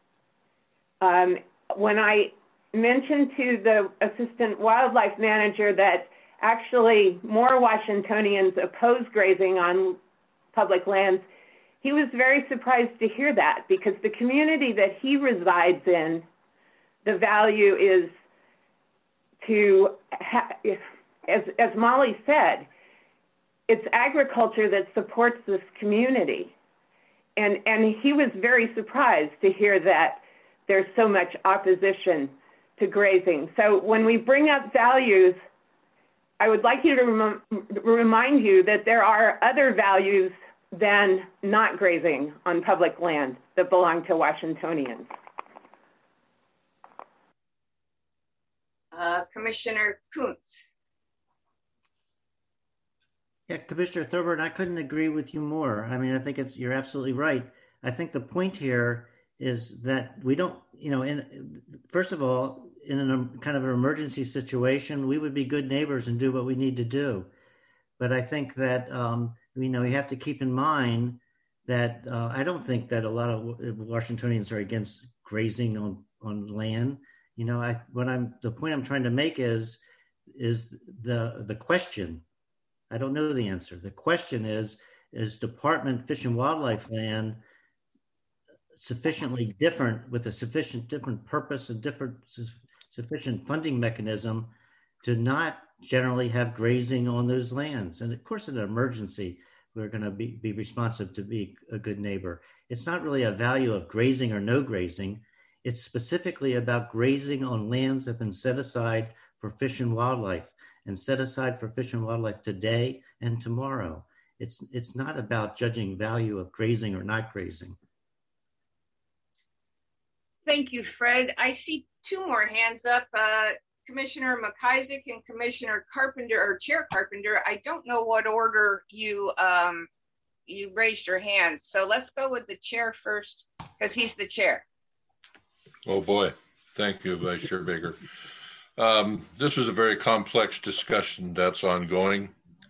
When I mentioned to the assistant wildlife manager that actually more Washingtonians oppose grazing on public lands, he was very surprised to hear that, because the community that he resides in, the value is to, as Molly said, it's agriculture that supports this community. And he was very surprised to hear that there's so much opposition to grazing. So when we bring up values, I would like you to remind you that there are other values than not grazing on public land that belong to Washingtonians.
Commissioner Kuntz.
Yeah, Commissioner Thorburn, I couldn't agree with you more. I mean, I think you're absolutely right. I think the point here is that we don't, first of all, in a kind of an emergency situation, we would be good neighbors and do what we need to do. But I think that, you have to keep in mind that I don't think that a lot of Washingtonians are against grazing on land. The point I'm trying to make is the question. I don't know the answer. The question is Department Fish and Wildlife land sufficiently different, with a sufficient different purpose and different sufficient funding mechanism to not generally have grazing on those lands? And of course, in an emergency, we're going to be responsive to be a good neighbor. It's not really a value of grazing or no grazing. It's specifically about grazing on lands that have been set aside for fish and wildlife and set aside for fish and wildlife today and tomorrow. It's not about judging value of grazing or not grazing.
Thank you, Fred. I see two more hands up. Commissioner McIsaac and Commissioner Carpenter, or Chair Carpenter. I don't know what order you raised your hand. So let's go with the chair first, because he's the chair.
Oh boy, thank you, Vice Chair Baker. This is a very complex discussion that's ongoing.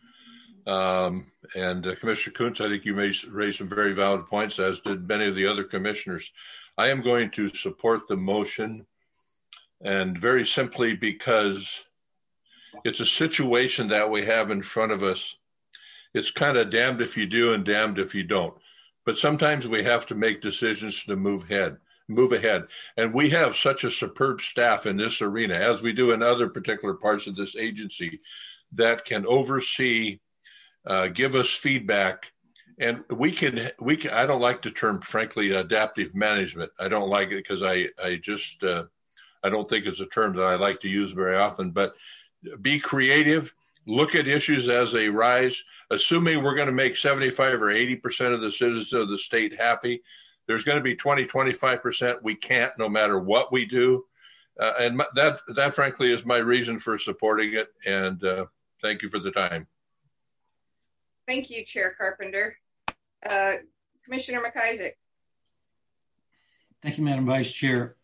Commissioner Kunz, I think you raised some very valid points, as did many of the other commissioners. I am going to support the motion, and very simply because it's a situation that we have in front of us. It's kind of damned if you do and damned if you don't. But sometimes we have to make decisions to move ahead. And we have such a superb staff in this arena, as we do in other particular parts of this agency, that can oversee, give us feedback. And we can, I don't like the term, frankly, adaptive management. I don't like it because I don't think it's a term that I like to use very often, but be creative, look at issues as they rise, assuming we're going to make 75 or 80% of the citizens of the state happy. There's going to be 20, 25% we can't, no matter what we do. And that frankly is my reason for supporting it. And thank you for the time.
Thank you, Chair Carpenter. Commissioner McIsaac.
Thank you, Madam Vice Chair.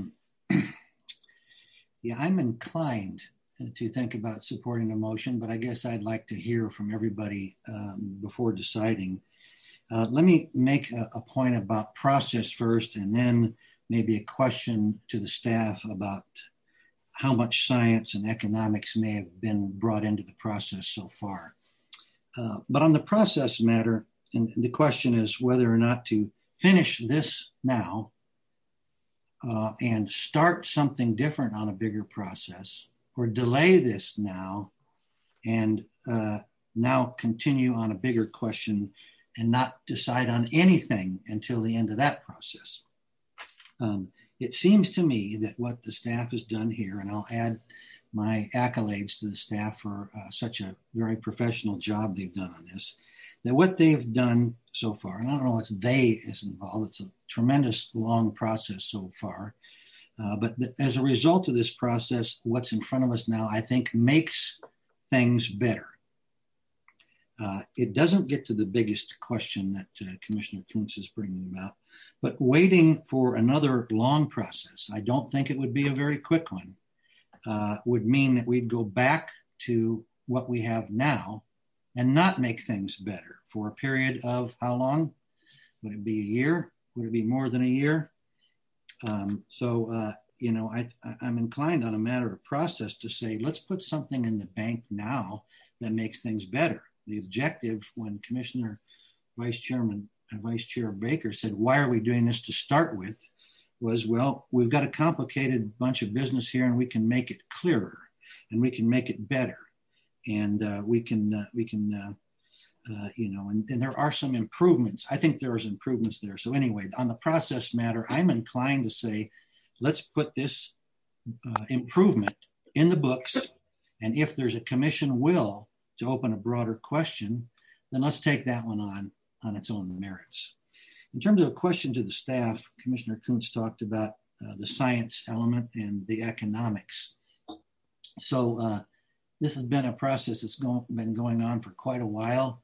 Yeah, I'm inclined to think about supporting the motion, but I guess I'd like to hear from everybody before deciding. Let me make a point about process first, and then maybe a question to the staff about how much science and economics may have been brought into the process so far. But on the process matter, and the question is whether or not to finish this now and start something different on a bigger process, or delay this now and now continue on a bigger question and not decide on anything until the end of that process. It seems to me that what the staff has done here, and I'll add my accolades to the staff for such a very professional job they've done on this, that what they've done so far, and I don't know what's they is involved, it's a tremendous long process so far, but as a result of this process, what's in front of us now, I think, makes things better. It doesn't get to the biggest question that Commissioner Kunz is bringing about, but waiting for another long process, I don't think it would be a very quick one, would mean that we'd go back to what we have now and not make things better for a period of how long? Would it be a year? Would it be more than a year? You know, I'm inclined on a matter of process to say, let's put something in the bank now that makes things better. The objective, when Commissioner Vice Chairman and Vice Chair Baker said, why are we doing this to start with, was, well, we've got a complicated bunch of business here and we can make it clearer and we can make it better. And you know, and there are some improvements. I think there's improvements there. So anyway, on the process matter, I'm inclined to say, let's put this improvement in the books. And if there's a commission will to open a broader question, then let's take that one on its own merits. In terms of a question to the staff, Commissioner Kunz talked about the science element and the economics. So this has been a process that's been going on for quite a while.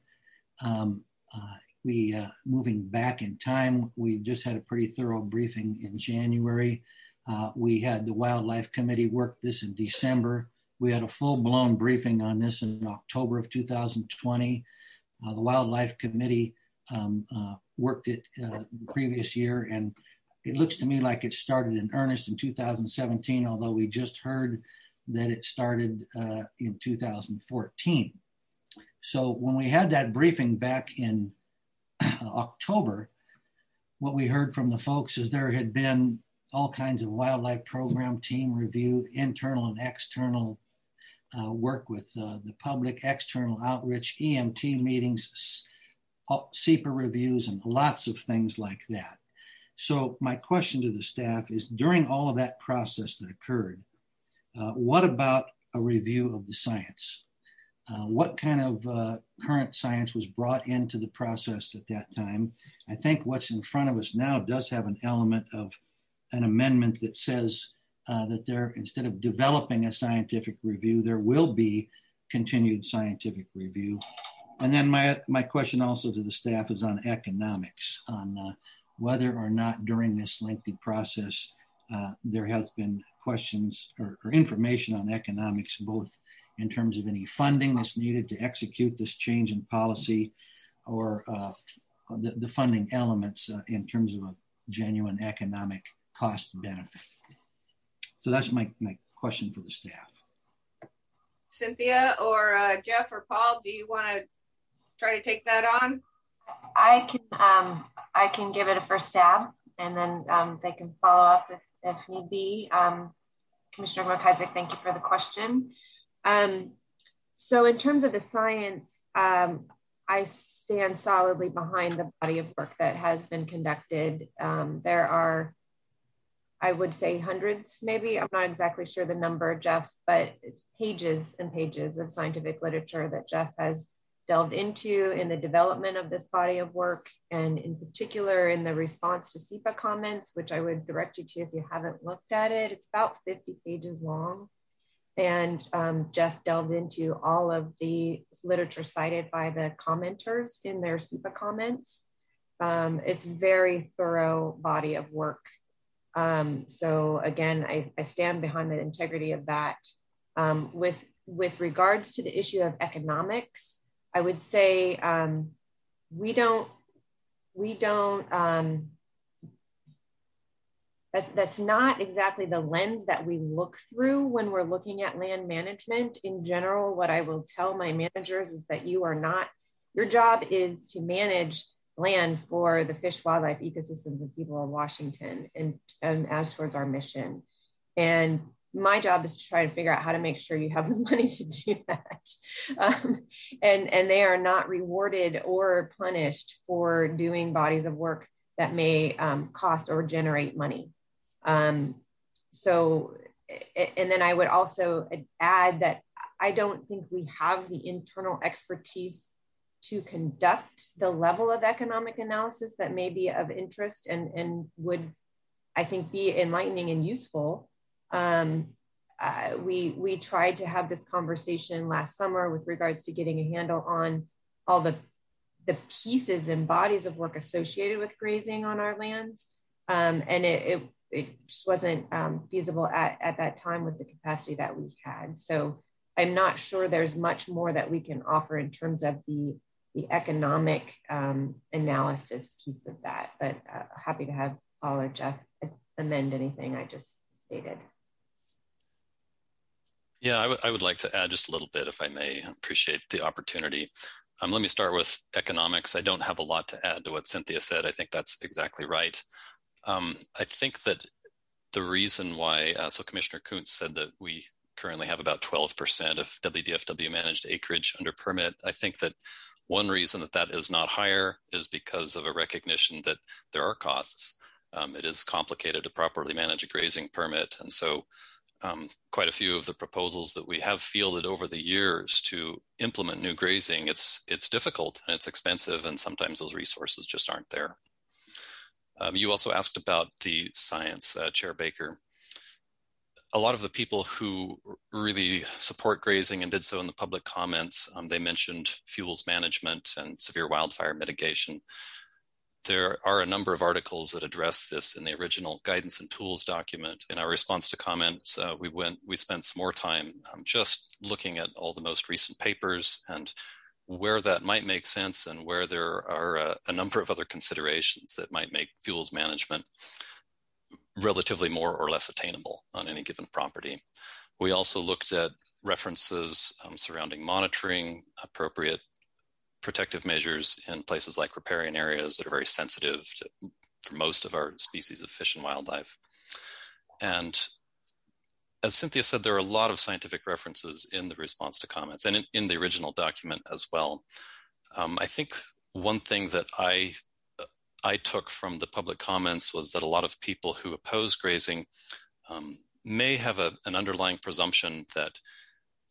Moving back in time, we just had a pretty thorough briefing in January. We had the Wildlife Committee work this in December. We had a full-blown briefing on this in October of 2020. The Wildlife Committee worked it the previous year, and it looks to me like it started in earnest in 2017, although we just heard that it started in 2014. So when we had that briefing back in October, what we heard from the folks is there had been all kinds of wildlife program team review, internal and external work with the public, external outreach, EMT meetings, SEPA reviews, and lots of things like that. So my question to the staff is, during all of that process that occurred, what about a review of the science. What kind of current science was brought into the process at that time? I think what's in front of us now does have an element of an amendment that says that there, instead of developing a scientific review, there will be continued scientific review. And then my question also to the staff is on economics, on whether or not during this lengthy process there has been questions or information on economics, both in terms of any funding that's needed to execute this change in policy, or the funding elements in terms of a genuine economic cost benefit. So that's my question for the staff.
Cynthia or Jeff or Paul, do you want to try to take that on?
I can give it a first stab, and then they can follow up if need be. Commissioner McIsaac, thank you for the question. So in terms of the science, I stand solidly behind the body of work that has been conducted. There are, I would say, hundreds, maybe, I'm not exactly sure the number, Jeff, but it's pages and pages of scientific literature that Jeff has delved into in the development of this body of work, and in particular in the response to SEPA comments, which I would direct you to if you haven't looked at it. It's about 50 pages long. And Jeff delved into all of the literature cited by the commenters in their SEPA comments. It's a very thorough body of work. So again, I stand behind the integrity of that. With regards to the issue of economics, I would say that's not exactly the lens that we look through when we're looking at land management. In general, what I will tell my managers is that your job is to manage land for the fish, wildlife, ecosystems, and people of Washington, and as towards our mission. And my job is to try to figure out how to make sure you have the money to do that. And they are not rewarded or punished for doing bodies of work that may cost or generate money. So, and then I would also add that I don't think we have the internal expertise to conduct the level of economic analysis that may be of interest and would, I think, be enlightening and useful. We tried to have this conversation last summer with regards to getting a handle on all the pieces and bodies of work associated with grazing on our lands. And it just wasn't feasible at that time with the capacity that we had. So I'm not sure there's much more that we can offer in terms of the economic analysis piece of that, but happy to have Paul or Jeff amend anything I just stated.
Yeah, I would like to add just a little bit, if I may. I appreciate the opportunity. Let me start with economics. I don't have a lot to add to what Cynthia said. I think that's exactly right. I think that the reason why, so Commissioner Kuntz said that we currently have about 12% of WDFW managed acreage under permit. I think that one reason that is not higher is because of a recognition that there are costs. It is complicated to properly manage a grazing permit. And so quite a few of the proposals that we have fielded over the years to implement new grazing, it's difficult and it's expensive, and sometimes those resources just aren't there. You also asked about the science, Chair Baker. A lot of the people who really support grazing and did so in the public comments, they mentioned fuels management and severe wildfire mitigation. There are a number of articles that address this in the original guidance and tools document. In our response to comments, we spent some more time just looking at all the most recent papers and where that might make sense and where there are a number of other considerations that might make fuels management relatively more or less attainable on any given property. We also looked at references surrounding monitoring, appropriate protective measures in places like riparian areas that are very sensitive for most of our species of fish and wildlife. And as Cynthia said, there are a lot of scientific references in the response to comments and in the original document as well. I think one thing that I took from the public comments was that a lot of people who oppose grazing may have an underlying presumption that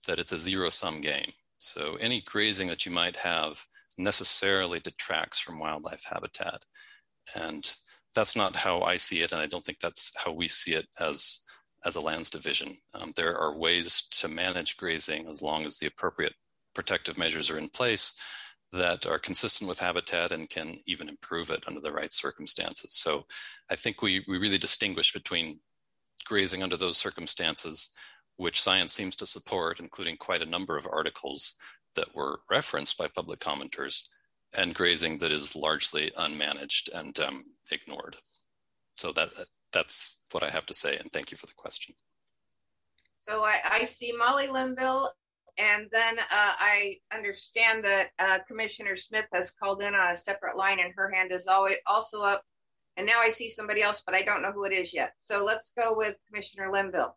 that it's a zero-sum game. So any grazing that you might have necessarily detracts from wildlife habitat. And that's not how I see it, and I don't think that's how we see it as a lands division. There are ways to manage grazing as long as the appropriate protective measures are in place that are consistent with habitat and can even improve it under the right circumstances. So I think we really distinguish between grazing under those circumstances, which science seems to support, including quite a number of articles that were referenced by public commenters, and grazing that is largely unmanaged and ignored. So that's what I have to say, and thank you for the question.
So I see Molly Linville, and then I understand that Commissioner Smith has called in on a separate line, and her hand is also up. And now I see somebody else, but I don't know who it is yet. So let's go with Commissioner Linville.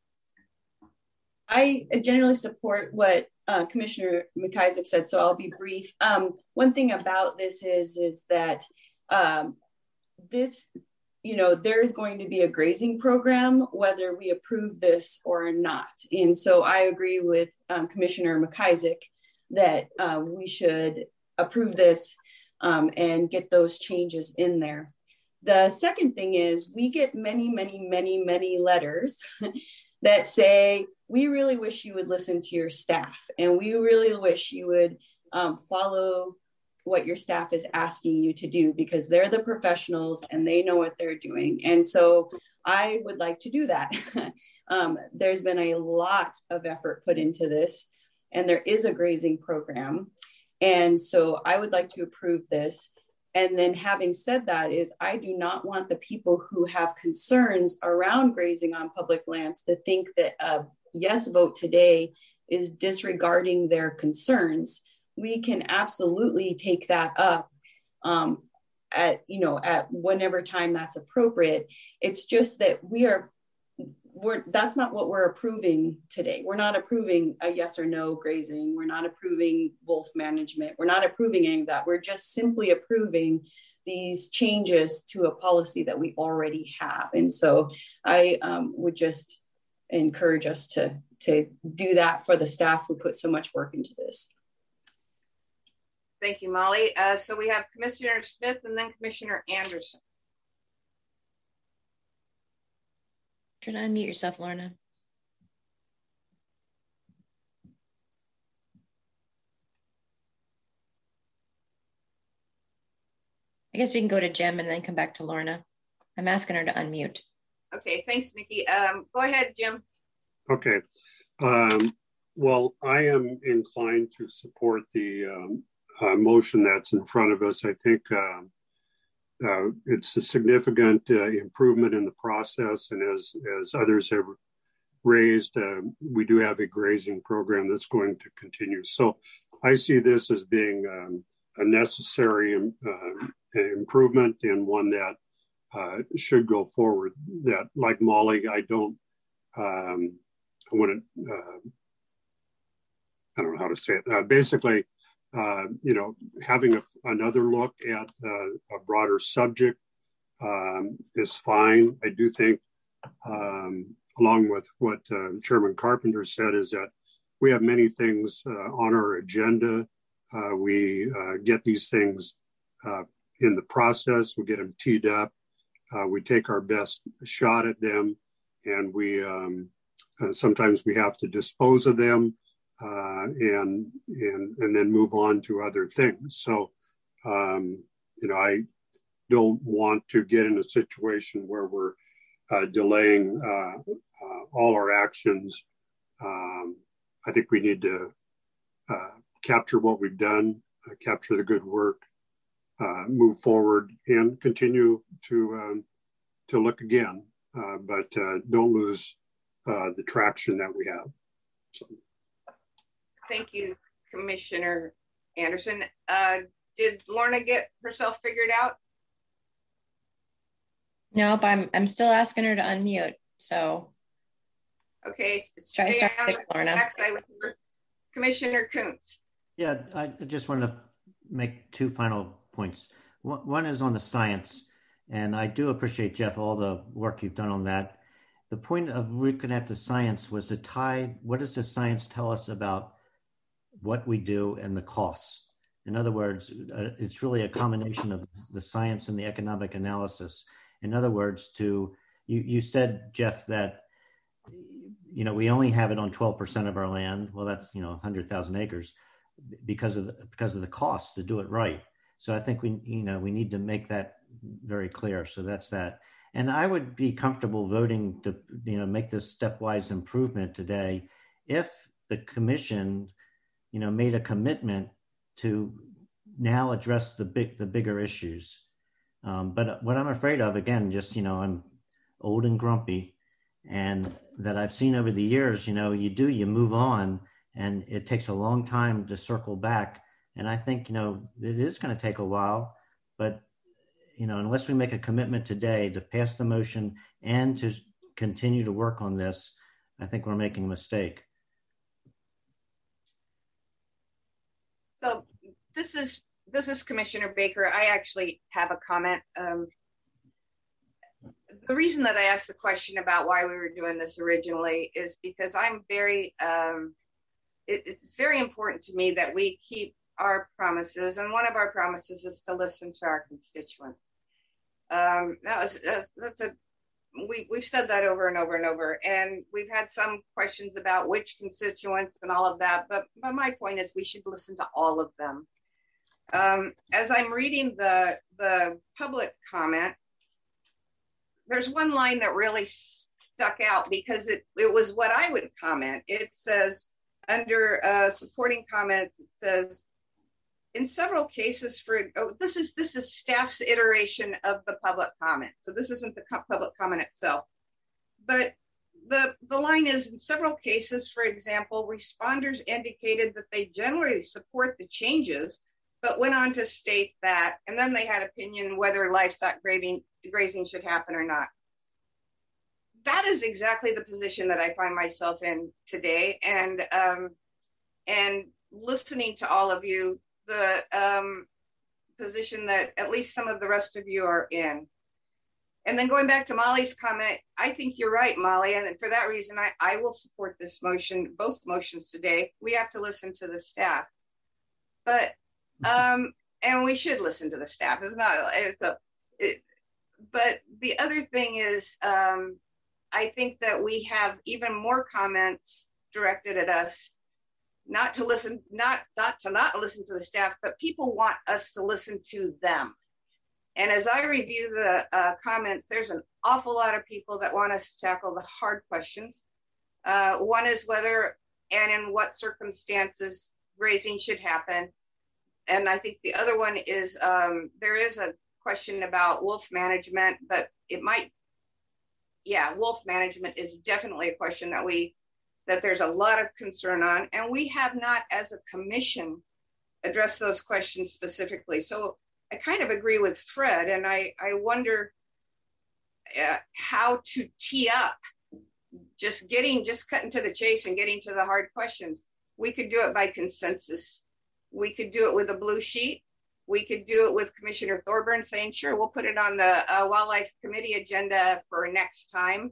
I generally support what Commissioner McIsaac said, so I'll be brief. One thing about this is that this, there's going to be a grazing program, whether we approve this or not. And so I agree with Commissioner McIsaac that we should approve this and get those changes in there. The second thing is we get many letters that say, we really wish you would listen to your staff, and we really wish you would follow what your staff is asking you to do, because they're the professionals and they know what they're doing. And so I would like to do that. There's been a lot of effort put into this, and there is a grazing program. And so I would like to approve this. And then having said that is, I do not want the people who have concerns around grazing on public lands to think that a yes vote today is disregarding their concerns. We can absolutely take that up at whenever time that's appropriate. It's just that that's not what we're approving today. We're not approving a yes or no grazing. We're not approving wolf management. We're not approving any of that. We're just simply approving these changes to a policy that we already have. And so I would just encourage us to do that for the staff who put so much work into this.
Thank you, Molly. So we have Commissioner Smith and then Commissioner Anderson.
Should unmute yourself, Lorna. I guess we can go to Jim and then come back to Lorna. I'm asking her to unmute.
Okay, thanks, Nikki. Go ahead, Jim.
Okay. Well, I am inclined to support the motion that's in front of us. I think it's a significant improvement in the process, and as others have raised, we do have a grazing program that's going to continue. So I see this as being a necessary improvement, and one that should go forward. That, like Molly, I don't want to, I don't know how to say it. Basically, having another look at a broader subject is fine. I do think, along with what Chairman Carpenter said, is that we have many things on our agenda. We get these things in the process, we get them teed up, we take our best shot at them, and we sometimes we have to dispose of them and then move on to other things. So, I don't want to get in a situation where we're delaying all our actions. I think we need to capture what we've done, capture the good work, move forward, and continue to look again, but don't lose the traction that we have. So.
Thank you, Commissioner Anderson. Did Lorna get herself figured out?
Nope, I'm still asking her to unmute. So
okay,
try start six, Lorna.
Commissioner Kuntz.
Yeah, I just want to make two final points. One is on the science, and I do appreciate, Jeff, all the work you've done on that. the point of looking at the science was to tie, what does the science tell us about what we do and the costs? In other words, it's really a combination of the science and the economic analysis. In other words, you said, Jeff, that, we only have it on 12% of our land. Well, that's, 100,000 acres because of the cost to do it right. So I think we need to make that very clear. So that's that. And I would be comfortable voting to, make this stepwise improvement today if the commission, made a commitment to now address the bigger issues. But what I'm afraid of, again, just, I'm old and grumpy, and that I've seen over the years, you move on, and it takes a long time to circle back. And I think, it is going to take a while, but, unless we make a commitment today to pass the motion and to continue to work on this, I think we're making a mistake.
So this is Commissioner Baker. I actually have a comment. The reason that I asked the question about why we were doing this originally is because I'm it's very important to me that we keep our promises, and one of our promises is to listen to our constituents. We've said that over and over and over, and we've had some questions about which constituents and all of that, but my point is we should listen to all of them. As I'm reading the public comment, there's one line that really stuck out because it was what I would comment. It says, under supporting comments, it says, in several cases this is staff's iteration of the public comment. So this isn't the public comment itself, but the line is, in several cases, for example, responders indicated that they generally support the changes, but went on to state that, and then they had opinion whether livestock grazing should happen or not. That is exactly the position that I find myself in today, and listening to all of you, the position that at least some of the rest of you are in. And then going back to Molly's comment, I think you're right, Molly, and for that reason, I will support this motion, both motions today. We have to listen to the staff, but and we should listen to the staff. But the other thing is, I think that we have even more comments directed at us, not to listen to the staff, but people want us to listen to them. And as I review the comments, there's an awful lot of people that want us to tackle the hard questions. One is whether and in what circumstances grazing should happen. And I think the other one is there is a question about wolf management, but wolf management is definitely a question that there's a lot of concern on, and we have not, as a commission, addressed those questions specifically. So I kind of agree with Fred, and I wonder how to tee up, just cutting to the chase and getting to the hard questions. We could do it by consensus. We could do it with a blue sheet. We could do it with Commissioner Thorburn saying, sure, we'll put it on the Wildlife Committee agenda for next time.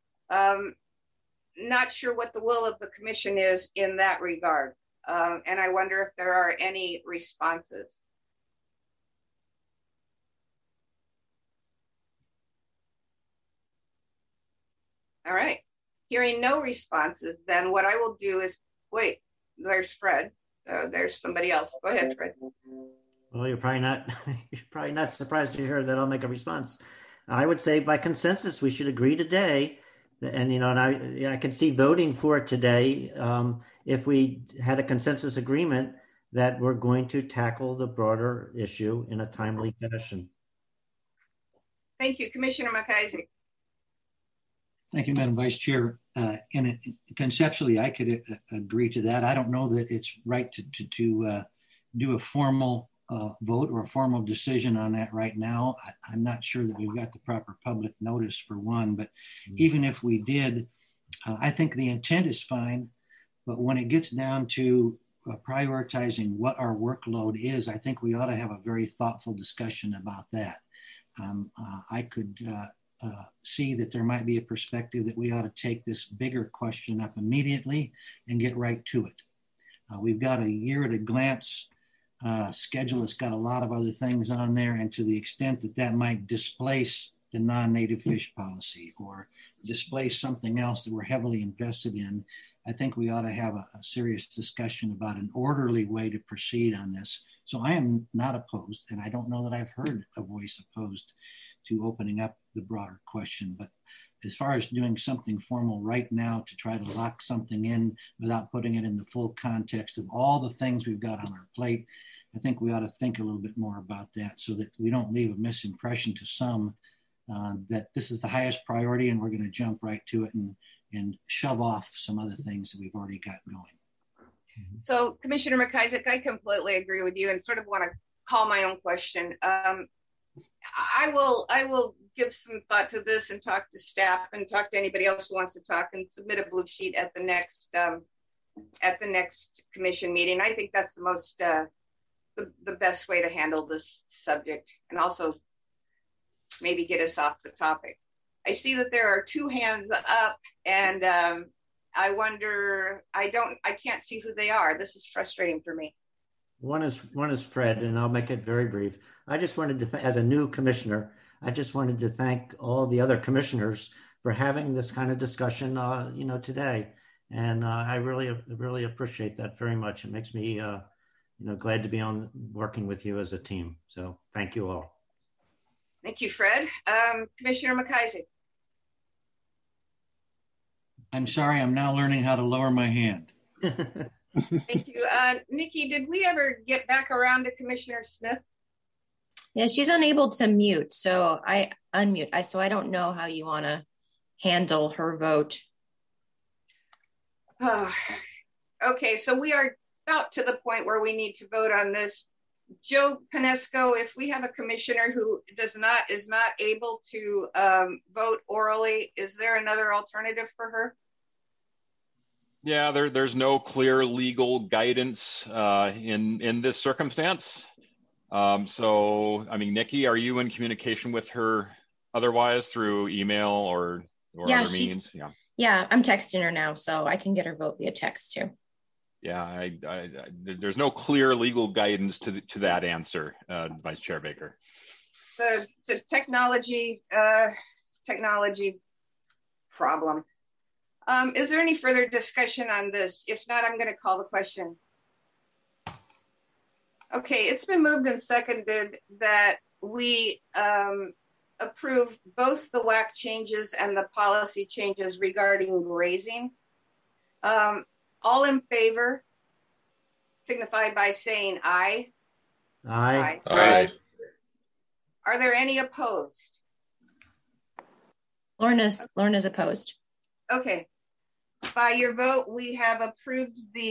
Not sure what the will of the commission is in that regard. And I wonder if there are any responses. All right. Hearing no responses, then what I will do is, wait, there's Fred. There's somebody else. Go ahead, Fred.
Well, you're probably not surprised to hear that I'll make a response. I would say by consensus, we should agree today. And, and I can see voting for it today if we had a consensus agreement that we're going to tackle the broader issue in a timely fashion.
Thank you, Commissioner McIsaac.
Thank you, Madam Vice Chair. And conceptually, I could agree to that. I don't know that it's right to do a formal vote or a formal decision on that right now. I'm not sure that we've got the proper public notice for one, but even if we did, I think the intent is fine. But when it gets down to prioritizing what our workload is, I think we ought to have a very thoughtful discussion about that. I could see that there might be a perspective that we ought to take this bigger question up immediately and get right to it. We've got a year at a glance schedule. It's got a lot of other things on there, and to the extent that that might displace the non-native fish policy or displace something else that we're heavily invested in, I think we ought to have a serious discussion about an orderly way to proceed on this. So I am not opposed, and I don't know that I've heard a voice opposed to opening up the broader question. But as far as doing something formal right now to try to lock something in without putting it in the full context of all the things we've got on our plate, I think we ought to think a little bit more about that so that we don't leave a misimpression to some that this is the highest priority and we're going to jump right to it and shove off some other things that we've already got going.
So Commissioner McIsaac, I completely agree with you and sort of want to call my own question. I will give some thought to this and talk to staff and talk to anybody else who wants to talk and submit a blue sheet at the next commission meeting. I think that's the most the best way to handle this subject and also maybe get us off the topic. I see that there are two hands up and I wonder, I can't see who they are. This is frustrating for me.
One is Fred, and I'll make it very brief. I just wanted to, as a new commissioner, I just wanted to thank all the other commissioners for having this kind of discussion, today. And I really appreciate that very much. It makes me, glad to be working with you as a team. So thank you all.
Thank you, Fred. Commissioner McIsaac.
I'm sorry, I'm now learning how to lower my hand.
Thank you. Nikki, did we ever get back around to Commissioner Smith?
Yeah, she's unable to mute, so I unmute. So I don't know how you want to handle her vote.
Okay, so we are about to the point where we need to vote on this. Joe Panesco, if we have a commissioner who is not able to vote orally, is there another alternative for her?
Yeah, there's no clear legal guidance in this circumstance. So, I mean, Nikki, are you in communication with her otherwise through email or other means?
Yeah, I'm texting her now, so I can get her vote via text too.
Yeah, there's no clear legal guidance to that answer, Vice Chair Baker.
It's a technology problem. Is there any further discussion on this? If not, I'm going to call the question. Okay, it's been moved and seconded that we approve both the WAC changes and the policy changes regarding grazing. All in favor signify by saying aye.
Aye.
Aye.
Are there any opposed?
Lorna's opposed.
Okay. By your vote, we have approved the